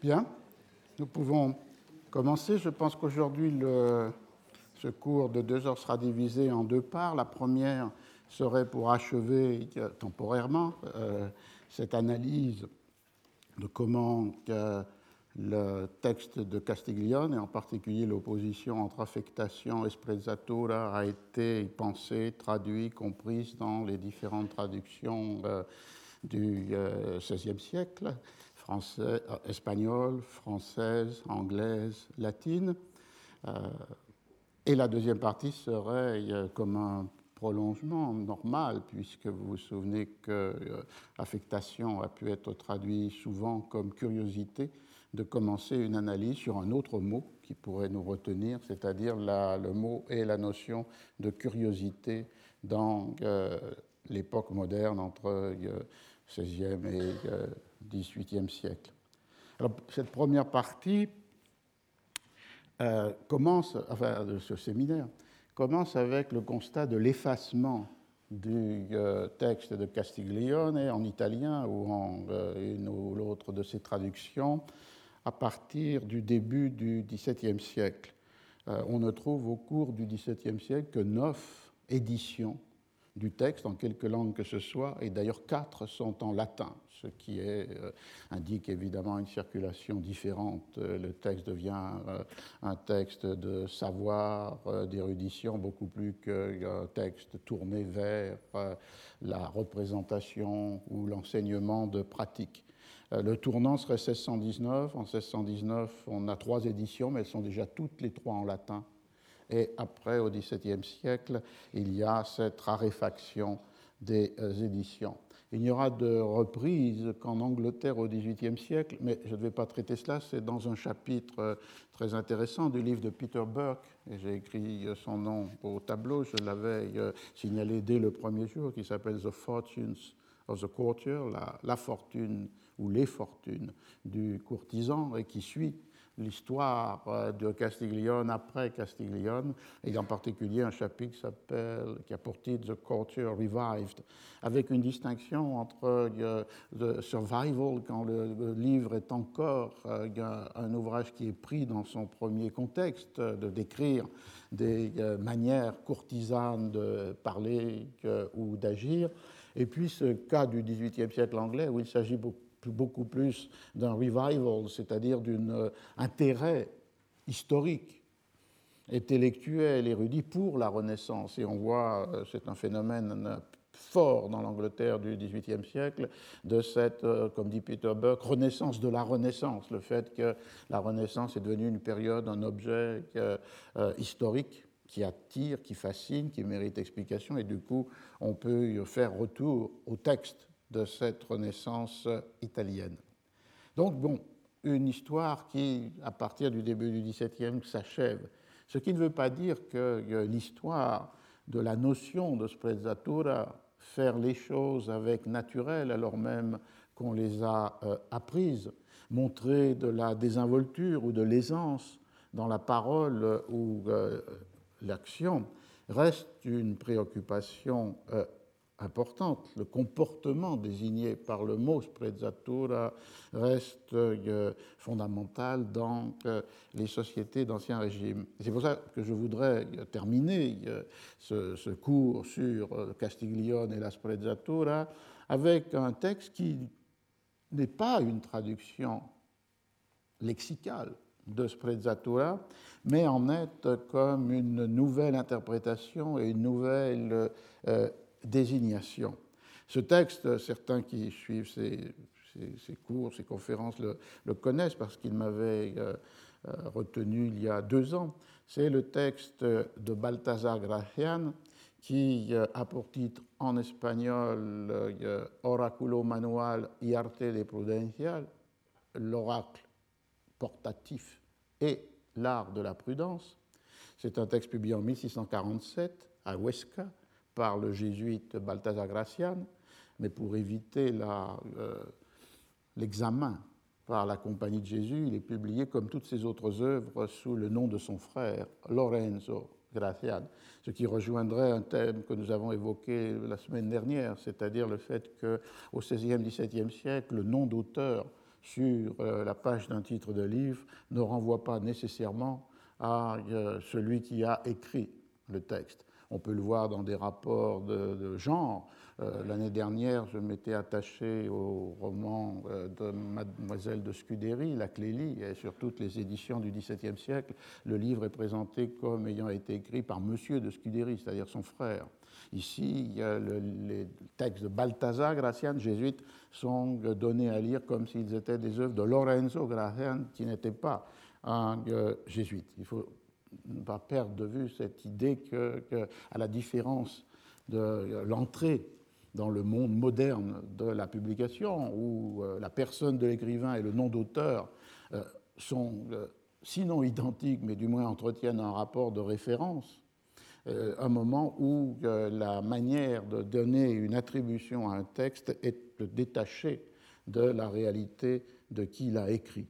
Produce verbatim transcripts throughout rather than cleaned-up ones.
Bien, nous pouvons commencer. Je pense qu'aujourd'hui, le, ce cours de deux heures sera divisé en deux parts. La première serait pour achever euh, temporairement euh, cette analyse de comment euh, le texte de Castiglione, et en particulier l'opposition entre affectation et sprezzatura, a été pensé, traduit, comprise dans les différentes traductions euh, du euh, seizième siècle, français, euh, espagnole, française, anglaise, latine. Euh, et la deuxième partie serait euh, comme un prolongement normal, puisque vous vous souvenez que euh, affectation a pu être traduit souvent comme curiosité, de commencer une analyse sur un autre mot qui pourrait nous retenir, c'est-à-dire la, le mot et la notion de curiosité dans euh, l'époque moderne entre euh, seizième et euh, dix-huitième siècle. Alors, cette première partie euh, commence, enfin, de ce séminaire, commence avec le constat de l'effacement du euh, texte de Castiglione en italien ou en euh, une ou l'autre de ses traductions à partir du début du dix-septième siècle. Euh, on ne trouve au cours du dix-septième siècle que neuf éditions du texte en quelque langue que ce soit, et d'ailleurs quatre sont en latin, ce qui est, euh, indique évidemment une circulation différente. Le texte devient euh, un texte de savoir, euh, d'érudition, beaucoup plus qu'un texte tourné vers euh, la représentation ou l'enseignement de pratique. Euh, le tournant serait seize cent dix-neuf. En seize cent dix-neuf, on a trois éditions, mais elles sont déjà toutes les trois en latin. Et après, au dix-septième siècle, il y a cette raréfaction des euh, éditions. Il n'y aura de reprise qu'en Angleterre au dix-huitième siècle, mais je ne vais pas traiter cela, c'est dans un chapitre euh, très intéressant du livre de Peter Burke, et j'ai écrit euh, son nom au tableau, je l'avais euh, signalé dès le premier jour, qui s'appelle The Fortunes of the Courtier, la, la fortune ou les fortunes du courtisan, et qui suit l'histoire de Castiglione après Castiglione, et en particulier un chapitre qui s'appelle, qui a pour titre The Courtier Revived, avec une distinction entre uh, the survival, quand le, le livre est encore uh, un ouvrage qui est pris dans son premier contexte, de décrire des uh, manières courtisanes de parler uh, ou d'agir, et puis ce cas du dix-huitième siècle anglais où il s'agit beaucoup beaucoup plus d'un revival, c'est-à-dire d'un euh, intérêt historique, intellectuel, érudit pour la Renaissance. Et on voit, euh, c'est un phénomène fort dans l'Angleterre du dix-huitième siècle, de cette, euh, comme dit Peter Burke, renaissance de la Renaissance, le fait que la Renaissance est devenue une période, un objet euh, euh, historique qui attire, qui fascine, qui mérite explication, et du coup, on peut faire retour au texte de cette Renaissance italienne. Donc, bon, une histoire qui, à partir du début du dix-septième, s'achève. Ce qui ne veut pas dire que l'histoire de la notion de sprezzatura, faire les choses avec naturel, alors même qu'on les a euh, apprises, montrer de la désinvolture ou de l'aisance dans la parole ou euh, l'action, reste une préoccupation euh, importante. Le comportement désigné par le mot sprezzatura reste euh, fondamental dans euh, les sociétés d'Ancien Régime. C'est pour ça que je voudrais terminer euh, ce, ce cours sur euh, Castiglione et la sprezzatura avec un texte qui n'est pas une traduction lexicale de sprezzatura, mais en est comme une nouvelle interprétation et une nouvelle euh, désignation. Ce texte, certains qui suivent ces, ces, ces cours, ces conférences le, le connaissent parce qu'ils m'avaient euh, retenu il y a deux ans. C'est le texte de Baltasar Gracián qui euh, a pour titre en espagnol euh, Oraculo Manual y Arte de Prudencia, l'oracle portatif et l'art de la prudence. C'est un texte publié en mille six cent quarante-sept à Huesca par le jésuite Baltasar Gracián, mais pour éviter la, euh, l'examen par la Compagnie de Jésus, il est publié comme toutes ses autres œuvres sous le nom de son frère, Lorenzo Gracián, ce qui rejoindrait un thème que nous avons évoqué la semaine dernière, c'est-à-dire le fait qu'au seizième dix-septième siècle, le nom d'auteur sur euh, la page d'un titre de livre ne renvoie pas nécessairement à euh, celui qui a écrit le texte. On peut le voir dans des rapports de, de genre. Euh, l'année dernière, je m'étais attaché au roman euh, de Mademoiselle de Scudéry, La Clélie, et sur toutes les éditions du XVIIe siècle, le livre est présenté comme ayant été écrit par Monsieur de Scudéry, c'est-à-dire son frère. Ici, le, les textes de Balthazar Gracian, jésuite, sont donnés à lire comme s'ils étaient des œuvres de Lorenzo Gracian, qui n'était pas un euh, jésuite. Il faut ne pas perdre de vue cette idée que, que à la différence de l'entrée dans le monde moderne de la publication, où euh, la personne de l'écrivain et le nom d'auteur euh, sont euh, sinon identiques, mais du moins entretiennent un rapport de référence, euh, un moment où euh, la manière de donner une attribution à un texte est détachée de la réalité de qui l'a écrit.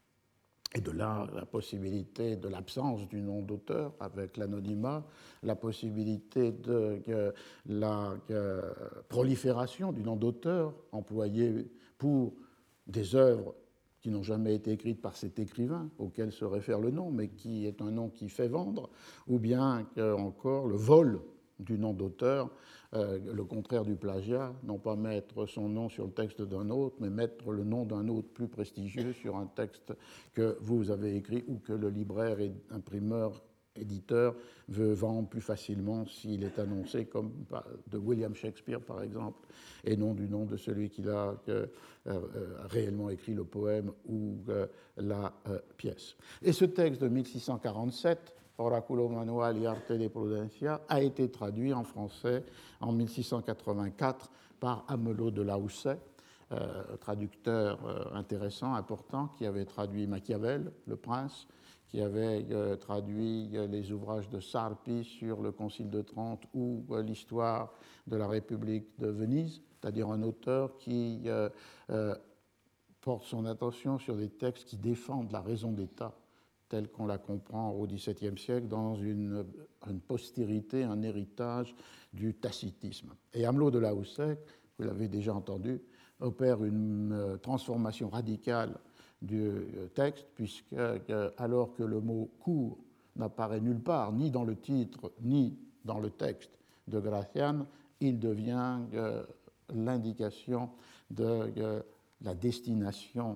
Et de là, la possibilité de l'absence du nom d'auteur avec l'anonymat, la possibilité de euh, la euh, prolifération du nom d'auteur employé pour des œuvres qui n'ont jamais été écrites par cet écrivain auquel se réfère le nom, mais qui est un nom qui fait vendre, ou bien euh, encore le vol du nom d'auteur, euh, le contraire du plagiat, non pas mettre son nom sur le texte d'un autre, mais mettre le nom d'un autre plus prestigieux sur un texte que vous avez écrit ou que le libraire et imprimeur éditeur veut vendre plus facilement s'il est annoncé comme de William Shakespeare, par exemple, et non du nom de celui qui a euh, euh, réellement écrit le poème ou euh, la euh, pièce. Et ce texte de mille six cent quarante-sept, Oraculo Manual y Arte de Prudencia, a été traduit en français en mille six cent quatre-vingt-quatre par Amelot de Lahoussaye, euh, traducteur euh, intéressant, important, qui avait traduit Machiavel, Le Prince, qui avait euh, traduit euh, les ouvrages de Sarpi sur le Concile de Trente ou euh, l'histoire de la République de Venise, c'est-à-dire un auteur qui euh, euh, porte son attention sur des textes qui défendent la raison d'État telle qu'on la comprend au XVIIe siècle dans une, une postérité, un héritage du tacitisme. Et Amelot de Lahoussaye, vous l'avez déjà entendu, opère une transformation radicale du texte, puisque alors que le mot cour n'apparaît nulle part, ni dans le titre, ni dans le texte de Gracian, il devient euh, l'indication de euh, la destination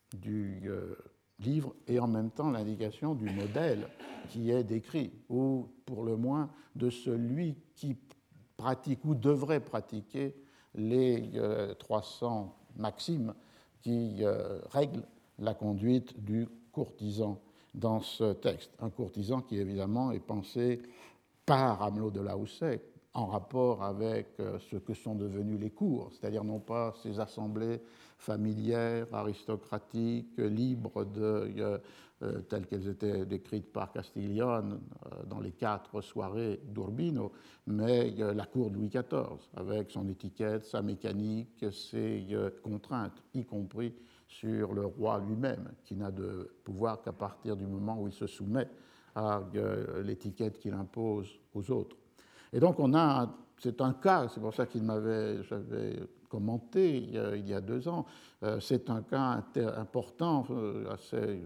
du euh, livre et en même temps l'indication du modèle qui est décrit, ou pour le moins de celui qui pratique ou devrait pratiquer les euh, trois cents maximes qui euh, règlent la conduite du courtisan dans ce texte. Un courtisan qui évidemment est pensé par Amelot de Lahoussaye en rapport avec euh, ce que sont devenus les cours, c'est-à-dire non pas ces assemblées familières, aristocratiques, libres, de, euh, euh, telles qu'elles étaient décrites par Castiglione euh, dans les quatre soirées d'Urbino, mais euh, la cour de Louis quatorze, avec son étiquette, sa mécanique, ses euh, contraintes, y compris sur le roi lui-même, qui n'a de pouvoir qu'à partir du moment où il se soumet à euh, l'étiquette qu'il impose aux autres. Et donc on a, c'est un cas, c'est pour ça qu'il m'avait, j'avais commenté il y a, il y a deux ans, euh, c'est un cas important, euh, assez,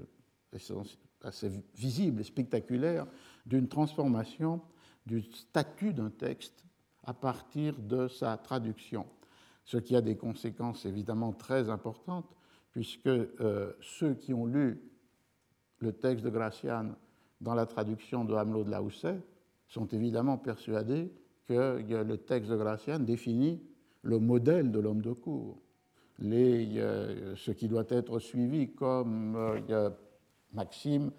assez visible et spectaculaire d'une transformation du statut d'un texte à partir de sa traduction, ce qui a des conséquences évidemment très importantes, puisque euh, ceux qui ont lu le texte de Gracian dans la traduction de Amelot de Lahoussaye sont évidemment persuadés que le texte de Gracian définit le modèle de l'homme de cour, les, euh, ce qui doit être suivi comme euh, maxime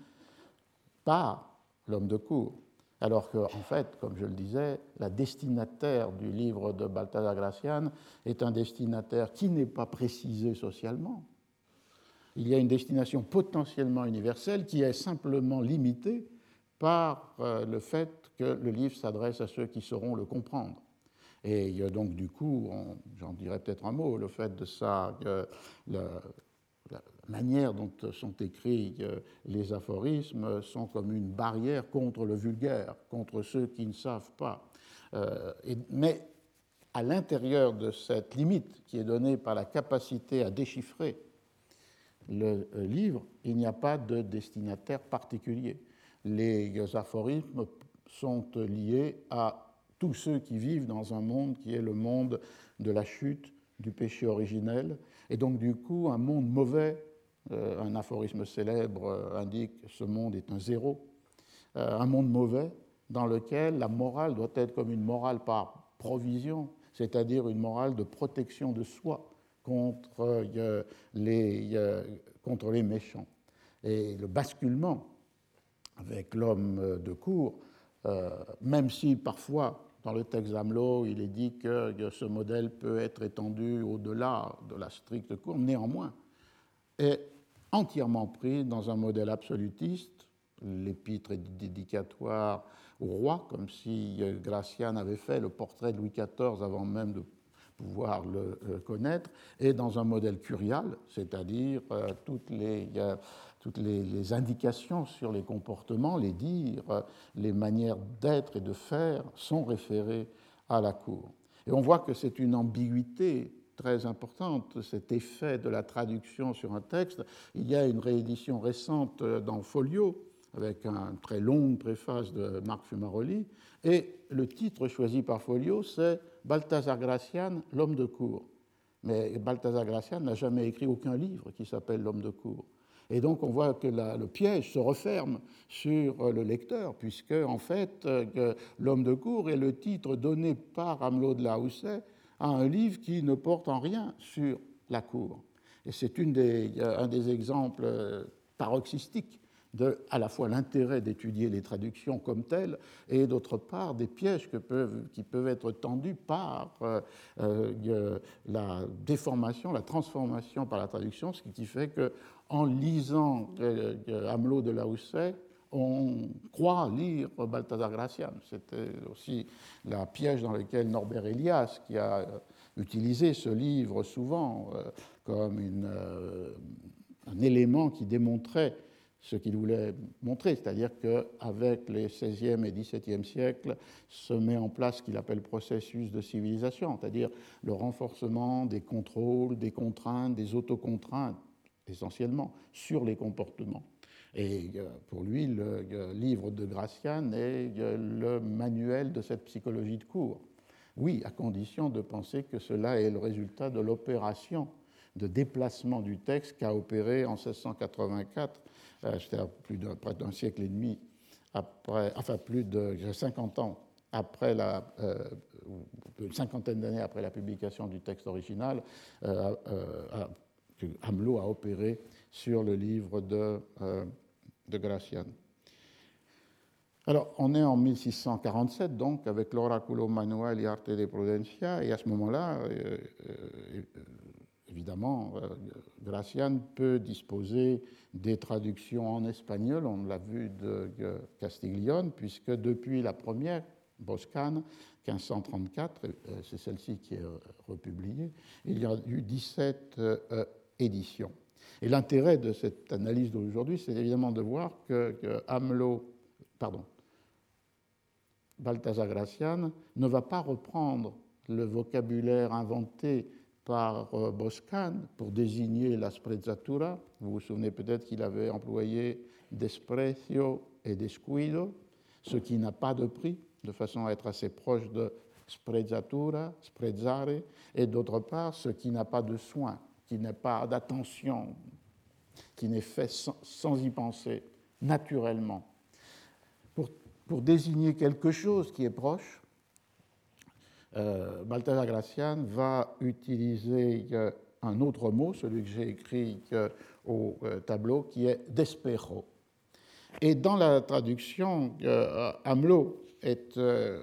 par l'homme de cour. Alors qu'en en fait, comme je le disais, la destinataire du livre de Balthazar Gracian est un destinataire qui n'est pas précisé socialement. Il y a une destination potentiellement universelle qui est simplement limitée par euh, le fait que le livre s'adresse à ceux qui sauront le comprendre. Et euh, donc, du coup, on, j'en dirais peut-être un mot, le fait de ça, euh, la, la manière dont sont écrits euh, les aphorismes sont comme une barrière contre le vulgaire, contre ceux qui ne savent pas. Euh, et, mais à l'intérieur de cette limite qui est donnée par la capacité à déchiffrer le livre, il n'y a pas de destinataire particulier. Les aphorismes sont liés à tous ceux qui vivent dans un monde qui est le monde de la chute, du péché originel, et donc du coup un monde mauvais. Euh, un aphorisme célèbre euh, indique que ce monde est un zéro, euh, un monde mauvais dans lequel la morale doit être comme une morale par provision, c'est-à-dire une morale de protection de soi contre, euh, les, euh, contre les méchants. Et le basculement avec l'homme de cour, euh, même si parfois dans le texte d'Amelot il est dit que, que ce modèle peut être étendu au-delà de la stricte cour, néanmoins est entièrement pris dans un modèle absolutiste. L'épître est dédicatoire au roi, comme si Gracian avait fait le portrait de Louis quatorze avant même de pouvoir le connaître, et dans un modèle curial, c'est-à-dire euh, toutes, les, euh, toutes les, les indications sur les comportements, les dires, euh, les manières d'être et de faire sont référées à la cour. Et on voit que c'est une ambiguïté très importante, cet effet de la traduction sur un texte. Il y a une réédition récente dans Folio, avec une très longue préface de Marc Fumaroli, et le titre choisi par Folio, c'est Balthazar Gracian, l'homme de cour. Mais Balthazar Gracian n'a jamais écrit aucun livre qui s'appelle L'homme de cour. Et donc on voit que la, le piège se referme sur le lecteur, puisque en fait, euh, L'homme de cour est le titre donné par Amelot de la Houssaye à un livre qui ne porte en rien sur la cour. Et c'est une des, un des exemples paroxystiques de, à la fois l'intérêt d'étudier les traductions comme telles et d'autre part des pièges que peuvent, qui peuvent être tendus par euh, euh, la déformation, la transformation par la traduction, ce qui fait qu'en lisant euh, Amelot de la Houssaye, on croit lire Balthazar Gracian. C'était aussi le piège dans lequel Norbert Elias, qui a utilisé ce livre souvent euh, comme une, euh, un élément qui démontrait ce qu'il voulait montrer, c'est-à-dire qu'avec les seizième et dix-septième siècles se met en place ce qu'il appelle le processus de civilisation, c'est-à-dire le renforcement des contrôles, des contraintes, des autocontraintes, essentiellement, sur les comportements. Et pour lui, le livre de Gracian est le manuel de cette psychologie de cour. Oui, à condition de penser que cela est le résultat de l'opération de déplacement du texte qu'a opéré en seize cent quatre-vingt-quatre, c'est-à-dire plus de, près d'un siècle et demi après, enfin plus de cinquante ans après la, euh, une cinquantaine d'années après la publication du texte original, euh, euh, que Amelot a opéré sur le livre de, euh, de Gracian. Alors, on est en mille six cent quarante-sept, donc, avec l'Oraculo Manual y Arte de Prudencia, et à ce moment-là, euh, euh, évidemment, euh, Gracian peut disposer des traductions en espagnol, on l'a vu de euh, Castiglione, puisque depuis la première, Boscan, quinze cent trente-quatre, euh, c'est celle-ci qui est euh, republiée, il y a eu dix-sept euh, éditions. Et l'intérêt de cette analyse d'aujourd'hui, c'est évidemment de voir que, que Amelot, pardon, Balthazar Gracian ne va pas reprendre le vocabulaire inventé par euh, Boscan pour désigner la sprezzatura. Vous vous souvenez peut-être qu'il avait employé desprecio et descuido, ce qui n'a pas de prix, de façon à être assez proche de sprezzatura, sprezzare, et d'autre part, ce qui n'a pas de soin, qui n'a pas d'attention, qui n'est fait sans, sans y penser, naturellement. Pour, pour désigner quelque chose qui est proche, euh, Balthazar Gracian va utiliser euh, un autre mot, celui que j'ai écrit euh, au euh, tableau, qui est despejo. Et dans la traduction, euh, Amelot est euh,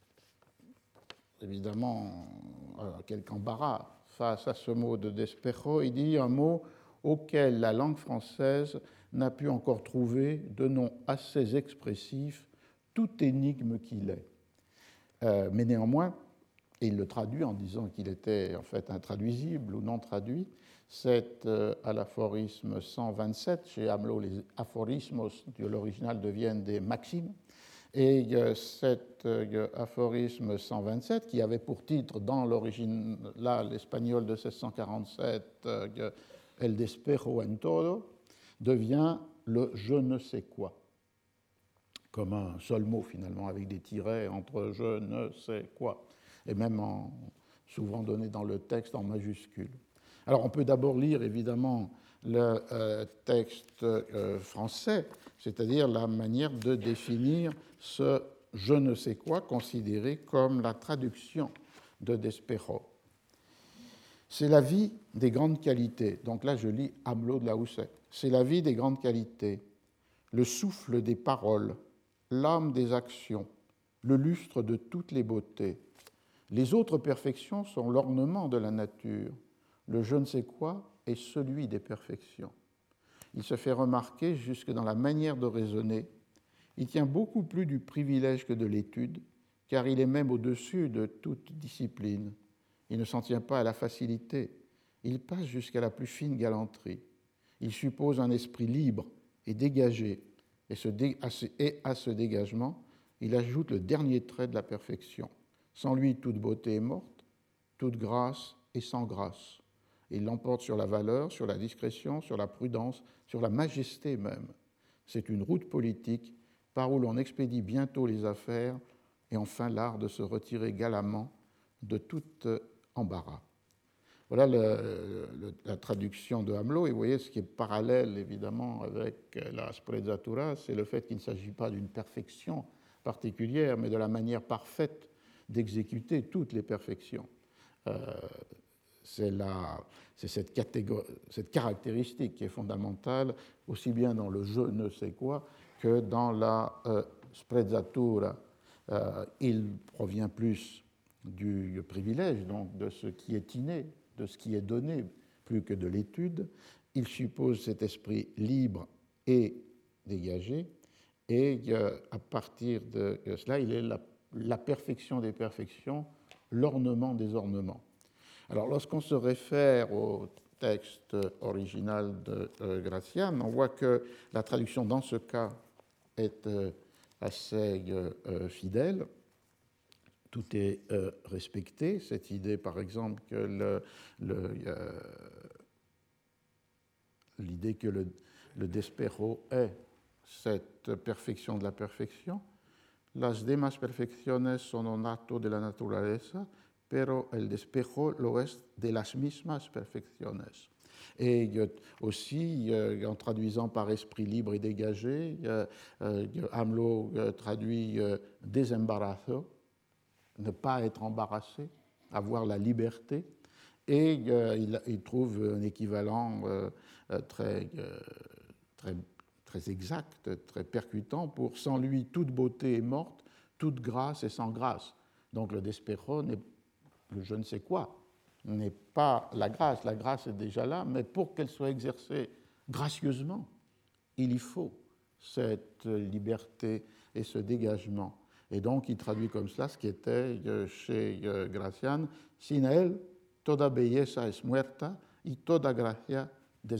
évidemment euh, quelque embarras face à ce mot de despejo. Il dit un mot auquel la langue française n'a pu encore trouver de nom assez expressif, toute énigme qu'il est. Euh, mais néanmoins, et il le traduit en disant qu'il était en fait intraduisible ou non traduit, c'est euh, à l'aphorisme cent vingt-sept, chez Amelot, les aphorismos de l'original deviennent des maximes, et euh, cet euh, aphorisme cent vingt-sept, qui avait pour titre dans l'origine, là, l'espagnol de seize cent quarante-sept, euh, el despejo en todo devient le je ne sais quoi, comme un seul mot finalement, avec des tirets entre je ne sais quoi, et même en, souvent donné dans le texte en majuscule. Alors on peut d'abord lire évidemment le euh, texte euh, français, c'est-à-dire la manière de définir ce je ne sais quoi considéré comme la traduction de Despejo. C'est la vie des grandes qualités. Donc là, je lis Hamelot de Lahoussaye. C'est la vie des grandes qualités, le souffle des paroles, l'âme des actions, le lustre de toutes les beautés. Les autres perfections sont l'ornement de la nature. Le je ne sais quoi est celui des perfections. Il se fait remarquer jusque dans la manière de raisonner. Il tient beaucoup plus du privilège que de l'étude, car il est même au-dessus de toute discipline. Il ne s'en tient pas à la facilité. Il passe jusqu'à la plus fine galanterie. Il suppose un esprit libre et dégagé, et, ce dé- à ce, et à ce dégagement, il ajoute le dernier trait de la perfection. Sans lui, toute beauté est morte, toute grâce est sans grâce. Il l'emporte sur la valeur, sur la discrétion, sur la prudence, sur la majesté même. C'est une route politique par où l'on expédie bientôt les affaires et enfin l'art de se retirer galamment de tout embarras. Voilà le, le, la traduction de Hamelot, et vous voyez ce qui est parallèle évidemment avec la sprezzatura, c'est le fait qu'il ne s'agit pas d'une perfection particulière, mais de la manière parfaite d'exécuter toutes les perfections. Euh, c'est, la, c'est cette, cette caractéristique qui est fondamentale, aussi bien dans le je ne sais quoi que dans la euh, sprezzatura. Euh, il provient plus du privilège, donc de ce qui est inné, de ce qui est donné, plus que de l'étude. Il suppose cet esprit libre et dégagé, et euh, à partir de cela, il est la, la perfection des perfections, l'ornement des ornements. Alors, lorsqu'on se réfère au texte original de euh, Gracian, on voit que la traduction dans ce cas est euh, assez euh, fidèle. Tout est euh, respecté. Cette idée, par exemple, que le, le, euh, l'idée que le, le despejo est cette perfection de la perfection. Las demás perfecciones son un acto de la naturaleza, pero el despejo lo es de las mismas perfecciones. Et aussi, en traduisant par esprit libre et dégagé, Hamelot traduit desembarazo, ne pas être embarrassé, avoir la liberté, et il, il trouve un équivalent très, très, très exact, très percutant pour « sans lui, toute beauté est morte, toute grâce est sans grâce ». Donc le despejo, le je ne sais quoi, n'est pas la grâce. La grâce est déjà là, mais pour qu'elle soit exercée gracieusement, il y faut cette liberté et ce dégagement. Et donc, il traduit comme cela ce qui était chez Gracian, « Sin él, toda belleza es muerta y toda gracia desgracia ».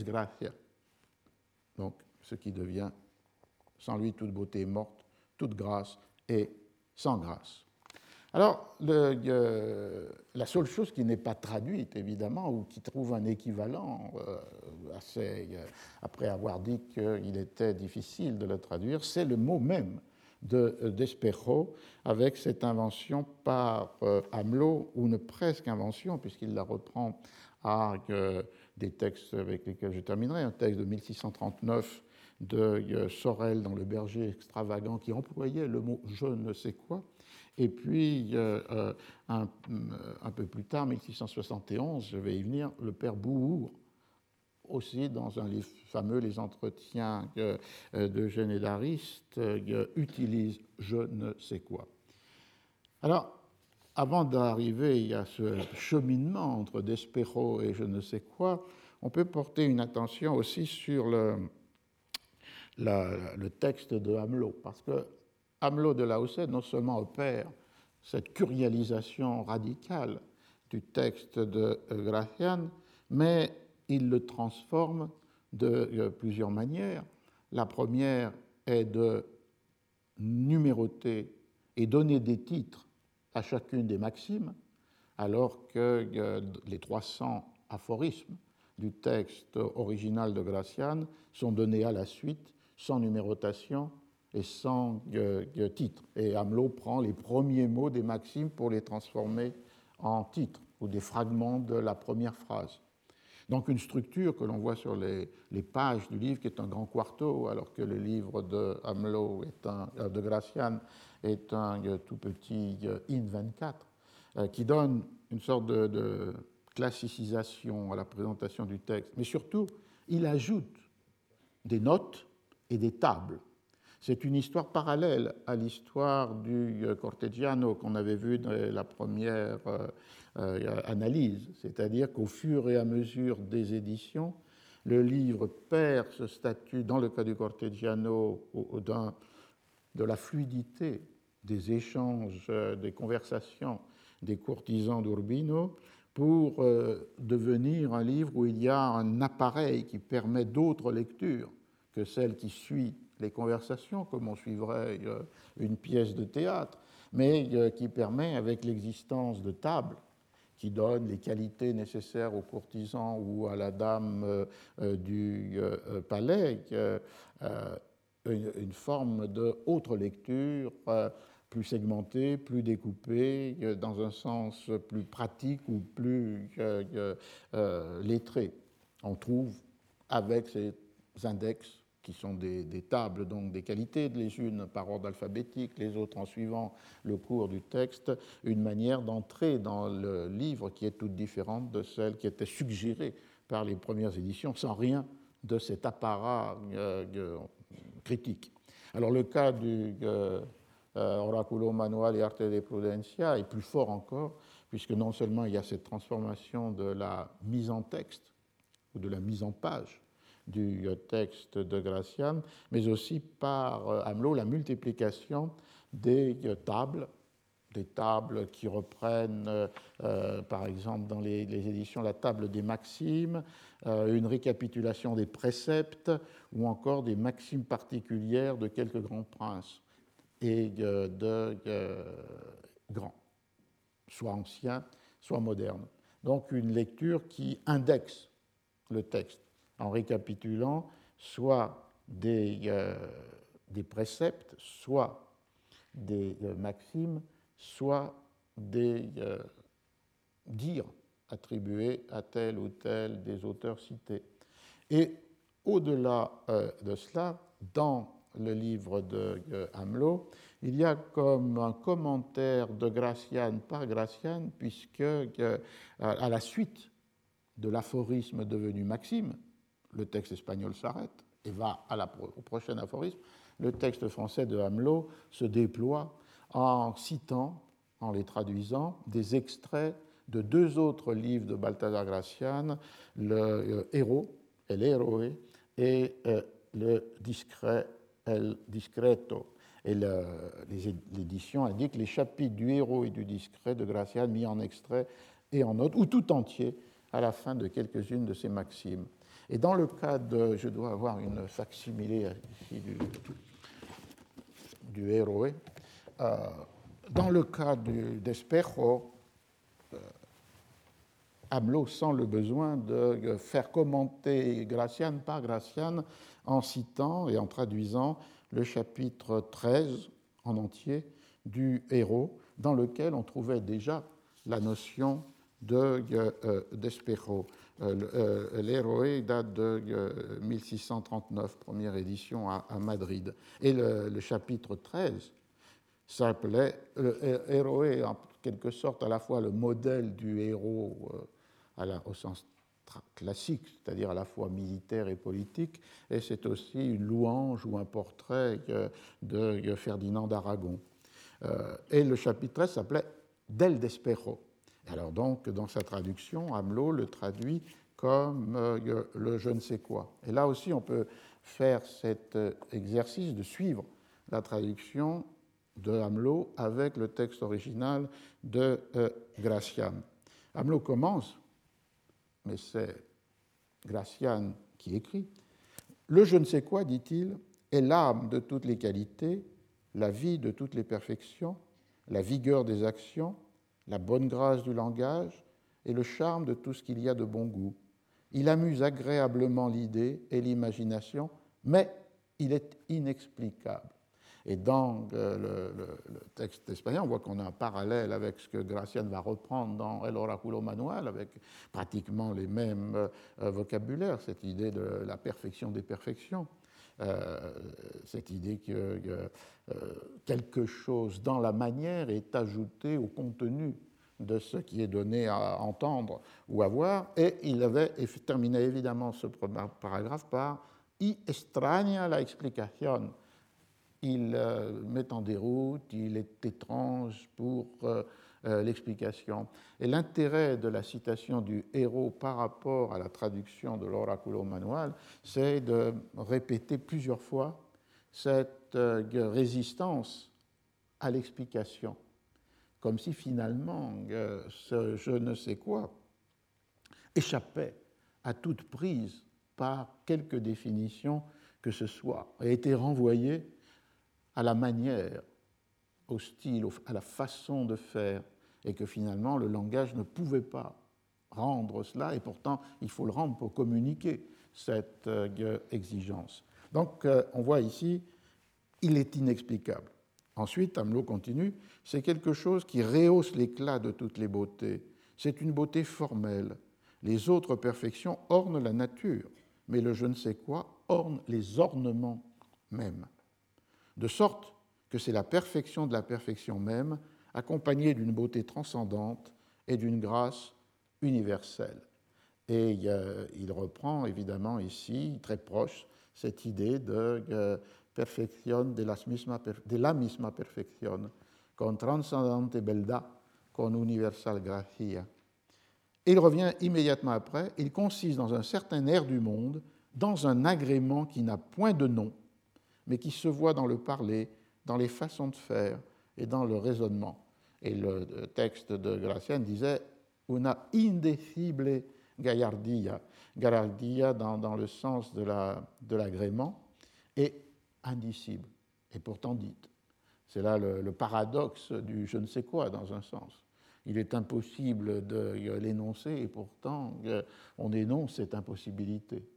Donc, ce qui devient « sans lui, toute beauté est morte, toute grâce est sans grâce ». Alors, le, euh, la seule chose qui n'est pas traduite, évidemment, ou qui trouve un équivalent, euh, assez, euh, après avoir dit qu'il était difficile de le traduire, c'est le mot même de euh, Despejo, avec cette invention par euh, Hamelot, ou une presque invention, puisqu'il la reprend à euh, des textes avec lesquels je terminerai, un texte de mille six cent trente-neuf de euh, Sorel dans Le Berger extravagant, qui employait le mot « je ne sais quoi ». Et puis, euh, un, un peu plus tard, mille six cent soixante et onze, je vais y venir, le père Bouhour, aussi dans un livre fameux, Les Entretiens d'Eugène et d'Ariste, utilise « je ne sais quoi ». Alors, avant d'arriver à ce cheminement entre Despejo et je ne sais quoi, on peut porter une attention aussi sur le, la, le texte de Hamelot, parce que Hamelot de Lahoussaye non seulement opère cette curialisation radicale du texte de Gracian, mais il le transforme de plusieurs manières. La première est de numéroter et donner des titres à chacune des maximes, alors que les trois cents aphorismes du texte original de Gracián sont donnés à la suite, sans numérotation et sans euh, titre. Et Hamelot prend les premiers mots des maximes pour les transformer en titres ou des fragments de la première phrase. Donc une structure que l'on voit sur les, les pages du livre qui est un grand quarto, alors que le livre de Hamelot est un, euh, de Gracián est un euh, tout petit euh, in vingt-quatre, euh, qui donne une sorte de, de classicisation à la présentation du texte. Mais surtout, il ajoute des notes et des tables. C'est une histoire parallèle à l'histoire du Cortegiano qu'on avait vu dans la première euh, euh, analyse, c'est-à-dire qu'au fur et à mesure des éditions, le livre perd ce statut, dans le cas du Cortegiano, de la fluidité des échanges, des conversations des courtisans d'Urbino pour euh, devenir un livre où il y a un appareil qui permet d'autres lectures que celle qui suit les conversations, comme on suivrait une pièce de théâtre, mais qui permet, avec l'existence de tables qui donnent les qualités nécessaires aux courtisans ou à la dame du palais, une forme de autre lecture plus segmentée, plus découpée, dans un sens plus pratique ou plus lettré. On trouve avec ces index qui sont des, des tables, donc des qualités, les unes par ordre alphabétique, les autres en suivant le cours du texte, une manière d'entrer dans le livre qui est toute différente de celle qui était suggérée par les premières éditions, sans rien de cet apparat euh, critique. Alors le cas du euh, Oraculo Manual et Arte de Prudencia est plus fort encore, puisque non seulement il y a cette transformation de la mise en texte ou de la mise en page du texte de Gracián, mais aussi par Hamelot la multiplication des tables, des tables qui reprennent, euh, par exemple, dans les, les éditions, la table des maximes, euh, une récapitulation des préceptes, ou encore des maximes particulières de quelques grands princes et de, de, de grands, soit anciens, soit modernes. Donc une lecture qui indexe le texte en récapitulant soit des, euh, des préceptes, soit des euh, maximes, soit des euh, dires attribués à tel ou tel des auteurs cités. Et au-delà euh, de cela, dans le livre de euh, Hamelot, il y a comme un commentaire de Gracián par Gracián, puisque euh, à la suite de l'aphorisme devenu maxime, le texte espagnol s'arrête et va à la, au prochain aphorisme. Le texte français de Hamelot se déploie en citant, en les traduisant, des extraits de deux autres livres de Baltasar Gracián, le euh, Héros, El Héroe, et euh, le Discret, El Discreto. Et le, les, l'édition indique les chapitres du Héros et du Discret de Gracián mis en extrait et en note, ou tout entier, à la fin de quelques-unes de ces maximes. Et dans le cas de, je dois avoir une facsimilée ici du, du Héroe, euh, dans le cas du, d'Espejo, euh, Hamelot sent le besoin de faire commenter Gracián par Gracián en citant et en traduisant le chapitre treize en entier du Héros, dans lequel on trouvait déjà la notion de, euh, d'Espejo. Euh, L'Héroé date de euh, mille six cent trente-neuf, première édition à, à Madrid. Et le, le chapitre treize s'appelait le Héroé, en quelque sorte à la fois le modèle du héros euh, à la, au sens classique, c'est-à-dire à la fois militaire et politique, et c'est aussi une louange ou un portrait de Ferdinand d'Aragon. Euh, et le chapitre treize s'appelait Del Despejo. Alors donc, dans sa traduction, Hamelot le traduit comme euh, le je ne sais quoi. Et là aussi, on peut faire cet exercice de suivre la traduction de Hamelot avec le texte original de euh, Gracián. Hamelot commence, mais c'est Gracián qui écrit. Le je ne sais quoi, dit-il, est l'âme de toutes les qualités, la vie de toutes les perfections, la vigueur des actions, la bonne grâce du langage et le charme de tout ce qu'il y a de bon goût. Il amuse agréablement l'idée et l'imagination, mais il est inexplicable. Et dans euh, le, le, le texte espagnol, on voit qu'on a un parallèle avec ce que Gracián va reprendre dans El Oráculo Manual, avec pratiquement les mêmes euh, vocabulaires, cette idée de la perfection des perfections, euh, cette idée que euh, quelque chose dans la manière est ajouté au contenu de ce qui est donné à entendre ou à voir. Et il avait terminé évidemment ce paragraphe par « y extraña la explicación ». Il euh, met en déroute, il est étrange pour euh, euh, l'explication. Et l'intérêt de la citation du héros par rapport à la traduction de l'Oráculo Manual, c'est de répéter plusieurs fois cette euh, résistance à l'explication, comme si finalement euh, ce je ne sais quoi échappait à toute prise par quelque définition que ce soit, et était renvoyé à la manière, au style, à la façon de faire, et que finalement le langage ne pouvait pas rendre cela, et pourtant il faut le rendre pour communiquer cette euh, exigence. Donc euh, on voit ici, il est inexplicable. Ensuite, Hamelot continue, c'est quelque chose qui rehausse l'éclat de toutes les beautés. C'est une beauté formelle. Les autres perfections ornent la nature, mais le je ne sais quoi orne les ornements mêmes. De sorte que c'est la perfection de la perfection même, accompagnée d'une beauté transcendante et d'une grâce universelle. Et euh, il reprend évidemment ici, très proche, cette idée de euh, perfección de, las misma, de la misma perfección, con transcendente beldad, con universal gracia. Et il revient immédiatement après, il consiste dans un certain air du monde, dans un agrément qui n'a point de nom, mais qui se voit dans le parler, dans les façons de faire et dans le raisonnement. Et le texte de Gracián disait « una indecible gallardía », gallardía dans, dans le sens de, la, de l'agrément, et indicible, et pourtant dite. C'est là le, le paradoxe du je ne sais quoi, dans un sens. Il est impossible de l'énoncer, et pourtant on énonce cette impossibilité.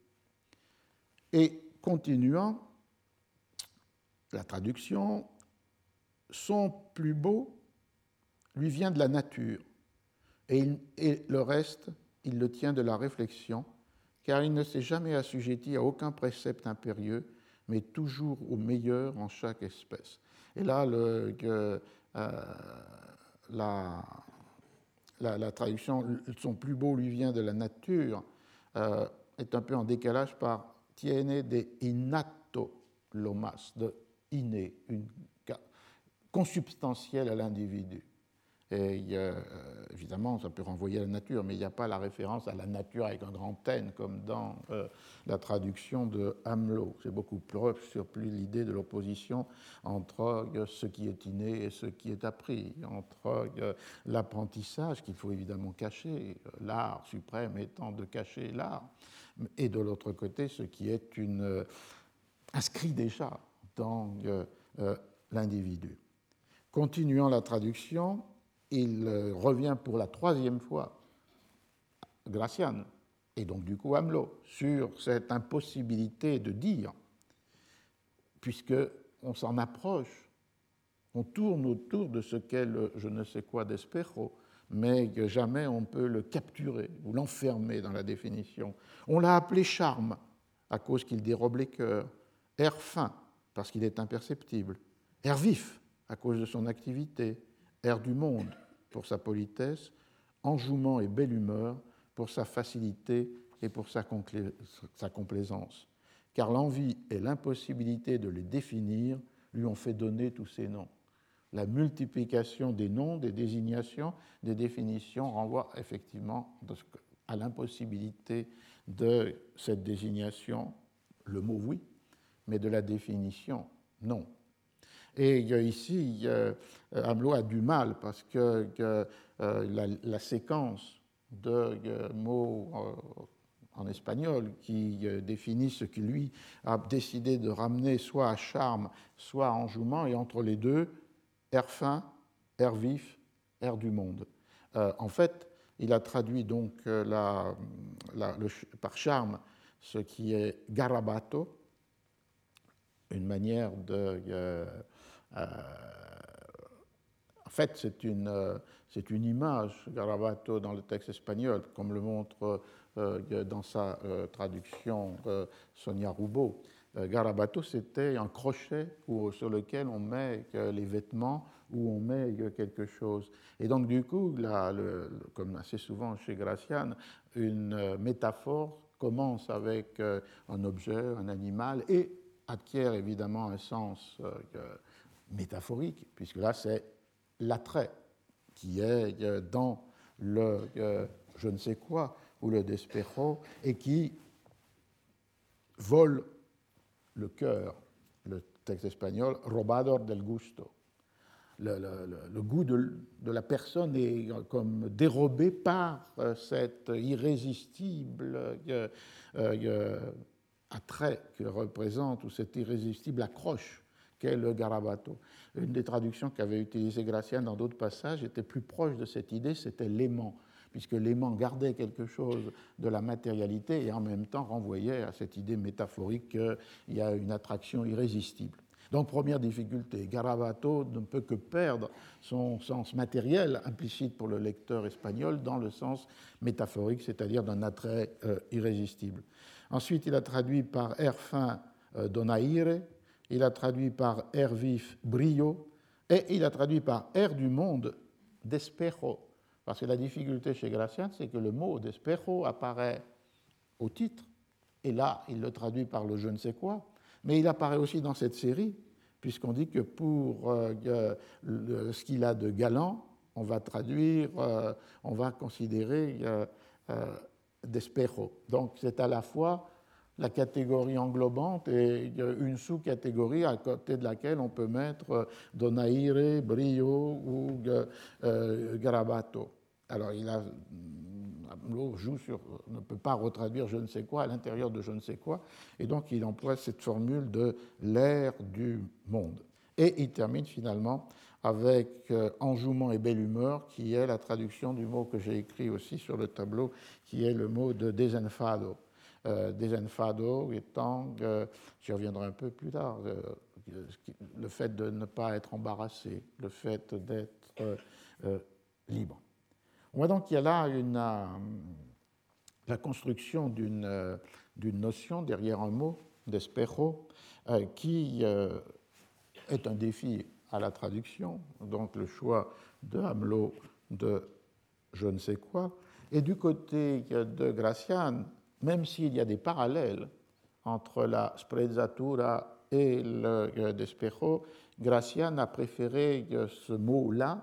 Et continuant, la traduction, son plus beau lui vient de la nature, et, il, et le reste, il le tient de la réflexion, car il ne s'est jamais assujetti à aucun précepte impérieux, mais toujours au meilleur en chaque espèce. Et là, le, euh, la, la, la traduction, son plus beau lui vient de la nature, euh, est un peu en décalage par tiene de innato lo más, de inné, une, consubstantielle à l'individu. Et euh, évidemment, ça peut renvoyer à la nature, mais il n'y a pas la référence à la nature avec un grand N, comme dans euh, la traduction de Hamelot. C'est beaucoup plus, sur plus l'idée de l'opposition entre euh, ce qui est inné et ce qui est appris, entre euh, l'apprentissage qu'il faut évidemment cacher, l'art suprême étant de cacher l'art, et de l'autre côté, ce qui est une, euh, inscrit déjà dans euh, euh, l'individu. Continuant la traduction, il revient pour la troisième fois, Gracián, et donc du coup Hamelot, sur cette impossibilité de dire, puisqu'on s'en approche, on tourne autour de ce qu'est le je ne sais quoi d'Espejo, mais que jamais on peut le capturer ou l'enfermer dans la définition. On l'a appelé charme, à cause qu'il dérobe les cœurs, air fin, parce qu'il est imperceptible, air vif, à cause de son activité, air du monde pour sa politesse, enjouement et belle humeur pour sa facilité et pour sa, concla- sa complaisance. Car l'envie et l'impossibilité de les définir lui ont fait donner tous ces noms. La multiplication des noms, des désignations, des définitions renvoie effectivement à l'impossibilité de cette désignation, le mot oui, mais de la définition non. Et ici, Hamelot a du mal parce que, que la, la séquence de mots en espagnol qui définit ce que lui a décidé de ramener soit à charme, soit à enjouement, et entre les deux, air fin, air vif, air du monde. Euh, en fait, il a traduit donc la, la, le, par charme ce qui est garabato, une manière de... Euh, euh, en fait, c'est une, euh, c'est une image, garabato, dans le texte espagnol, comme le montre euh, dans sa euh, traduction euh, Sonia Roubaud. Euh, garabato, c'était un crochet où, sur lequel on met euh, les vêtements, où on met euh, quelque chose. Et donc, du coup, là, le, le, comme assez souvent chez Gracián, une euh, métaphore commence avec euh, un objet, un animal, et acquiert évidemment un sens euh, métaphorique, puisque là, c'est l'attrait qui est euh, dans le euh, je ne sais quoi, ou le despejo, et qui vole le cœur, le texte espagnol, robador del gusto. Le, le, le, le goût de, de la personne est comme dérobé par euh, cet irrésistible euh, euh, attrait que représente, ou cette irrésistible accroche qu'est le garabato. Une des traductions qu'avait utilisé Gracián dans d'autres passages était plus proche de cette idée, c'était l'aimant, puisque l'aimant gardait quelque chose de la matérialité et en même temps renvoyait à cette idée métaphorique qu'il y a une attraction irrésistible. Donc, première difficulté, garabato ne peut que perdre son sens matériel implicite pour le lecteur espagnol dans le sens métaphorique, c'est-à-dire d'un attrait euh, irrésistible. Ensuite, il a traduit par air fin euh, donaire, il a traduit par air vif brillo, et il a traduit par air du monde despejo. Parce que la difficulté chez Gracián, c'est que le mot despejo apparaît au titre, et là, il le traduit par le je ne sais quoi, mais il apparaît aussi dans cette série, puisqu'on dit que pour euh, le, ce qu'il a de galant, on va traduire, euh, on va considérer euh, euh, despejo. Donc c'est à la fois la catégorie englobante et une sous-catégorie à côté de laquelle on peut mettre donaire, brio ou euh, garabato. Alors il a Hamelot joue sur, ne peut pas retraduire je ne sais quoi à l'intérieur de je ne sais quoi, et donc il emploie cette formule de l'air du monde. Et il termine finalement avec euh, enjouement et belle humeur, qui est la traduction du mot que j'ai écrit aussi sur le tableau, qui est le mot de desenfado. Euh, desenfado étant, euh, j'y reviendrai un peu plus tard, euh, le fait de ne pas être embarrassé, le fait d'être euh, euh, libre. On voit donc qu'il y a là une, euh, la construction d'une euh, d'une notion derrière un mot, despejo, euh, qui euh, est un défi à la traduction, donc le choix de Hamelot de je ne sais quoi. Et du côté de Gracián, même s'il y a des parallèles entre la sprezzatura et le despejo, Gracián a préféré ce mot-là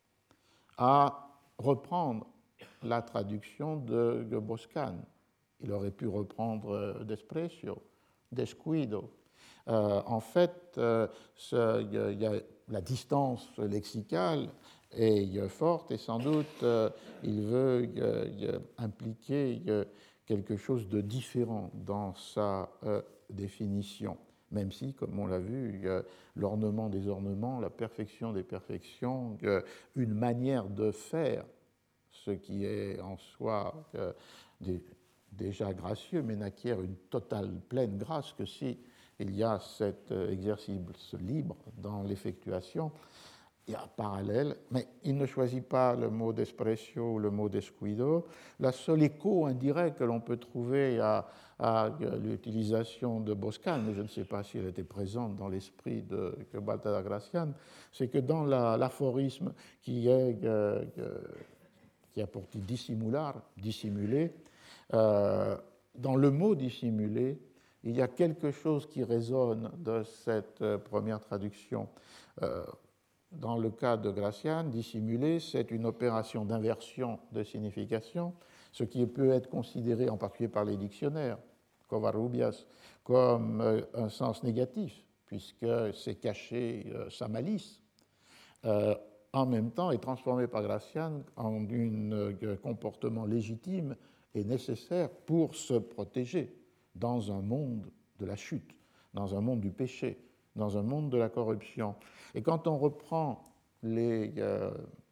à reprendre la traduction de Boscan. Il aurait pu reprendre desprecio, descuido. Euh, en fait, euh, ce, y a, la distance lexicale est forte et sans doute euh, il veut y, y, impliquer y, quelque chose de différent dans sa euh, définition. Même si, comme on l'a vu, l'ornement des ornements, la perfection des perfections, une manière de faire, ce qui est en soi euh, déjà gracieux, mais n'acquiert une totale pleine grâce que si il y a cet exercice libre dans l'effectuation. Il y a un parallèle, mais il ne choisit pas le mot desprecio ou le mot descuido. La seule écho indirect que l'on peut trouver à, à l'utilisation de Boscan, mais je ne sais pas si elle était présente dans l'esprit de Baltasar Gracián, c'est que dans la, l'aphorisme qui est euh, qui a pour titre dissimular, dissimuler, euh, dans le mot dissimuler, il y a quelque chose qui résonne de cette première traduction. Euh, Dans le cas de Gracián, dissimuler, c'est une opération d'inversion de signification, ce qui peut être considéré en particulier par les dictionnaires, Covarrubias, comme un sens négatif, puisque c'est cacher euh, sa malice. Euh, en même temps, est transformé par Gracián en un euh, comportement légitime et nécessaire pour se protéger dans un monde de la chute, dans un monde du péché, dans un monde de la corruption. Et quand on reprend les euh,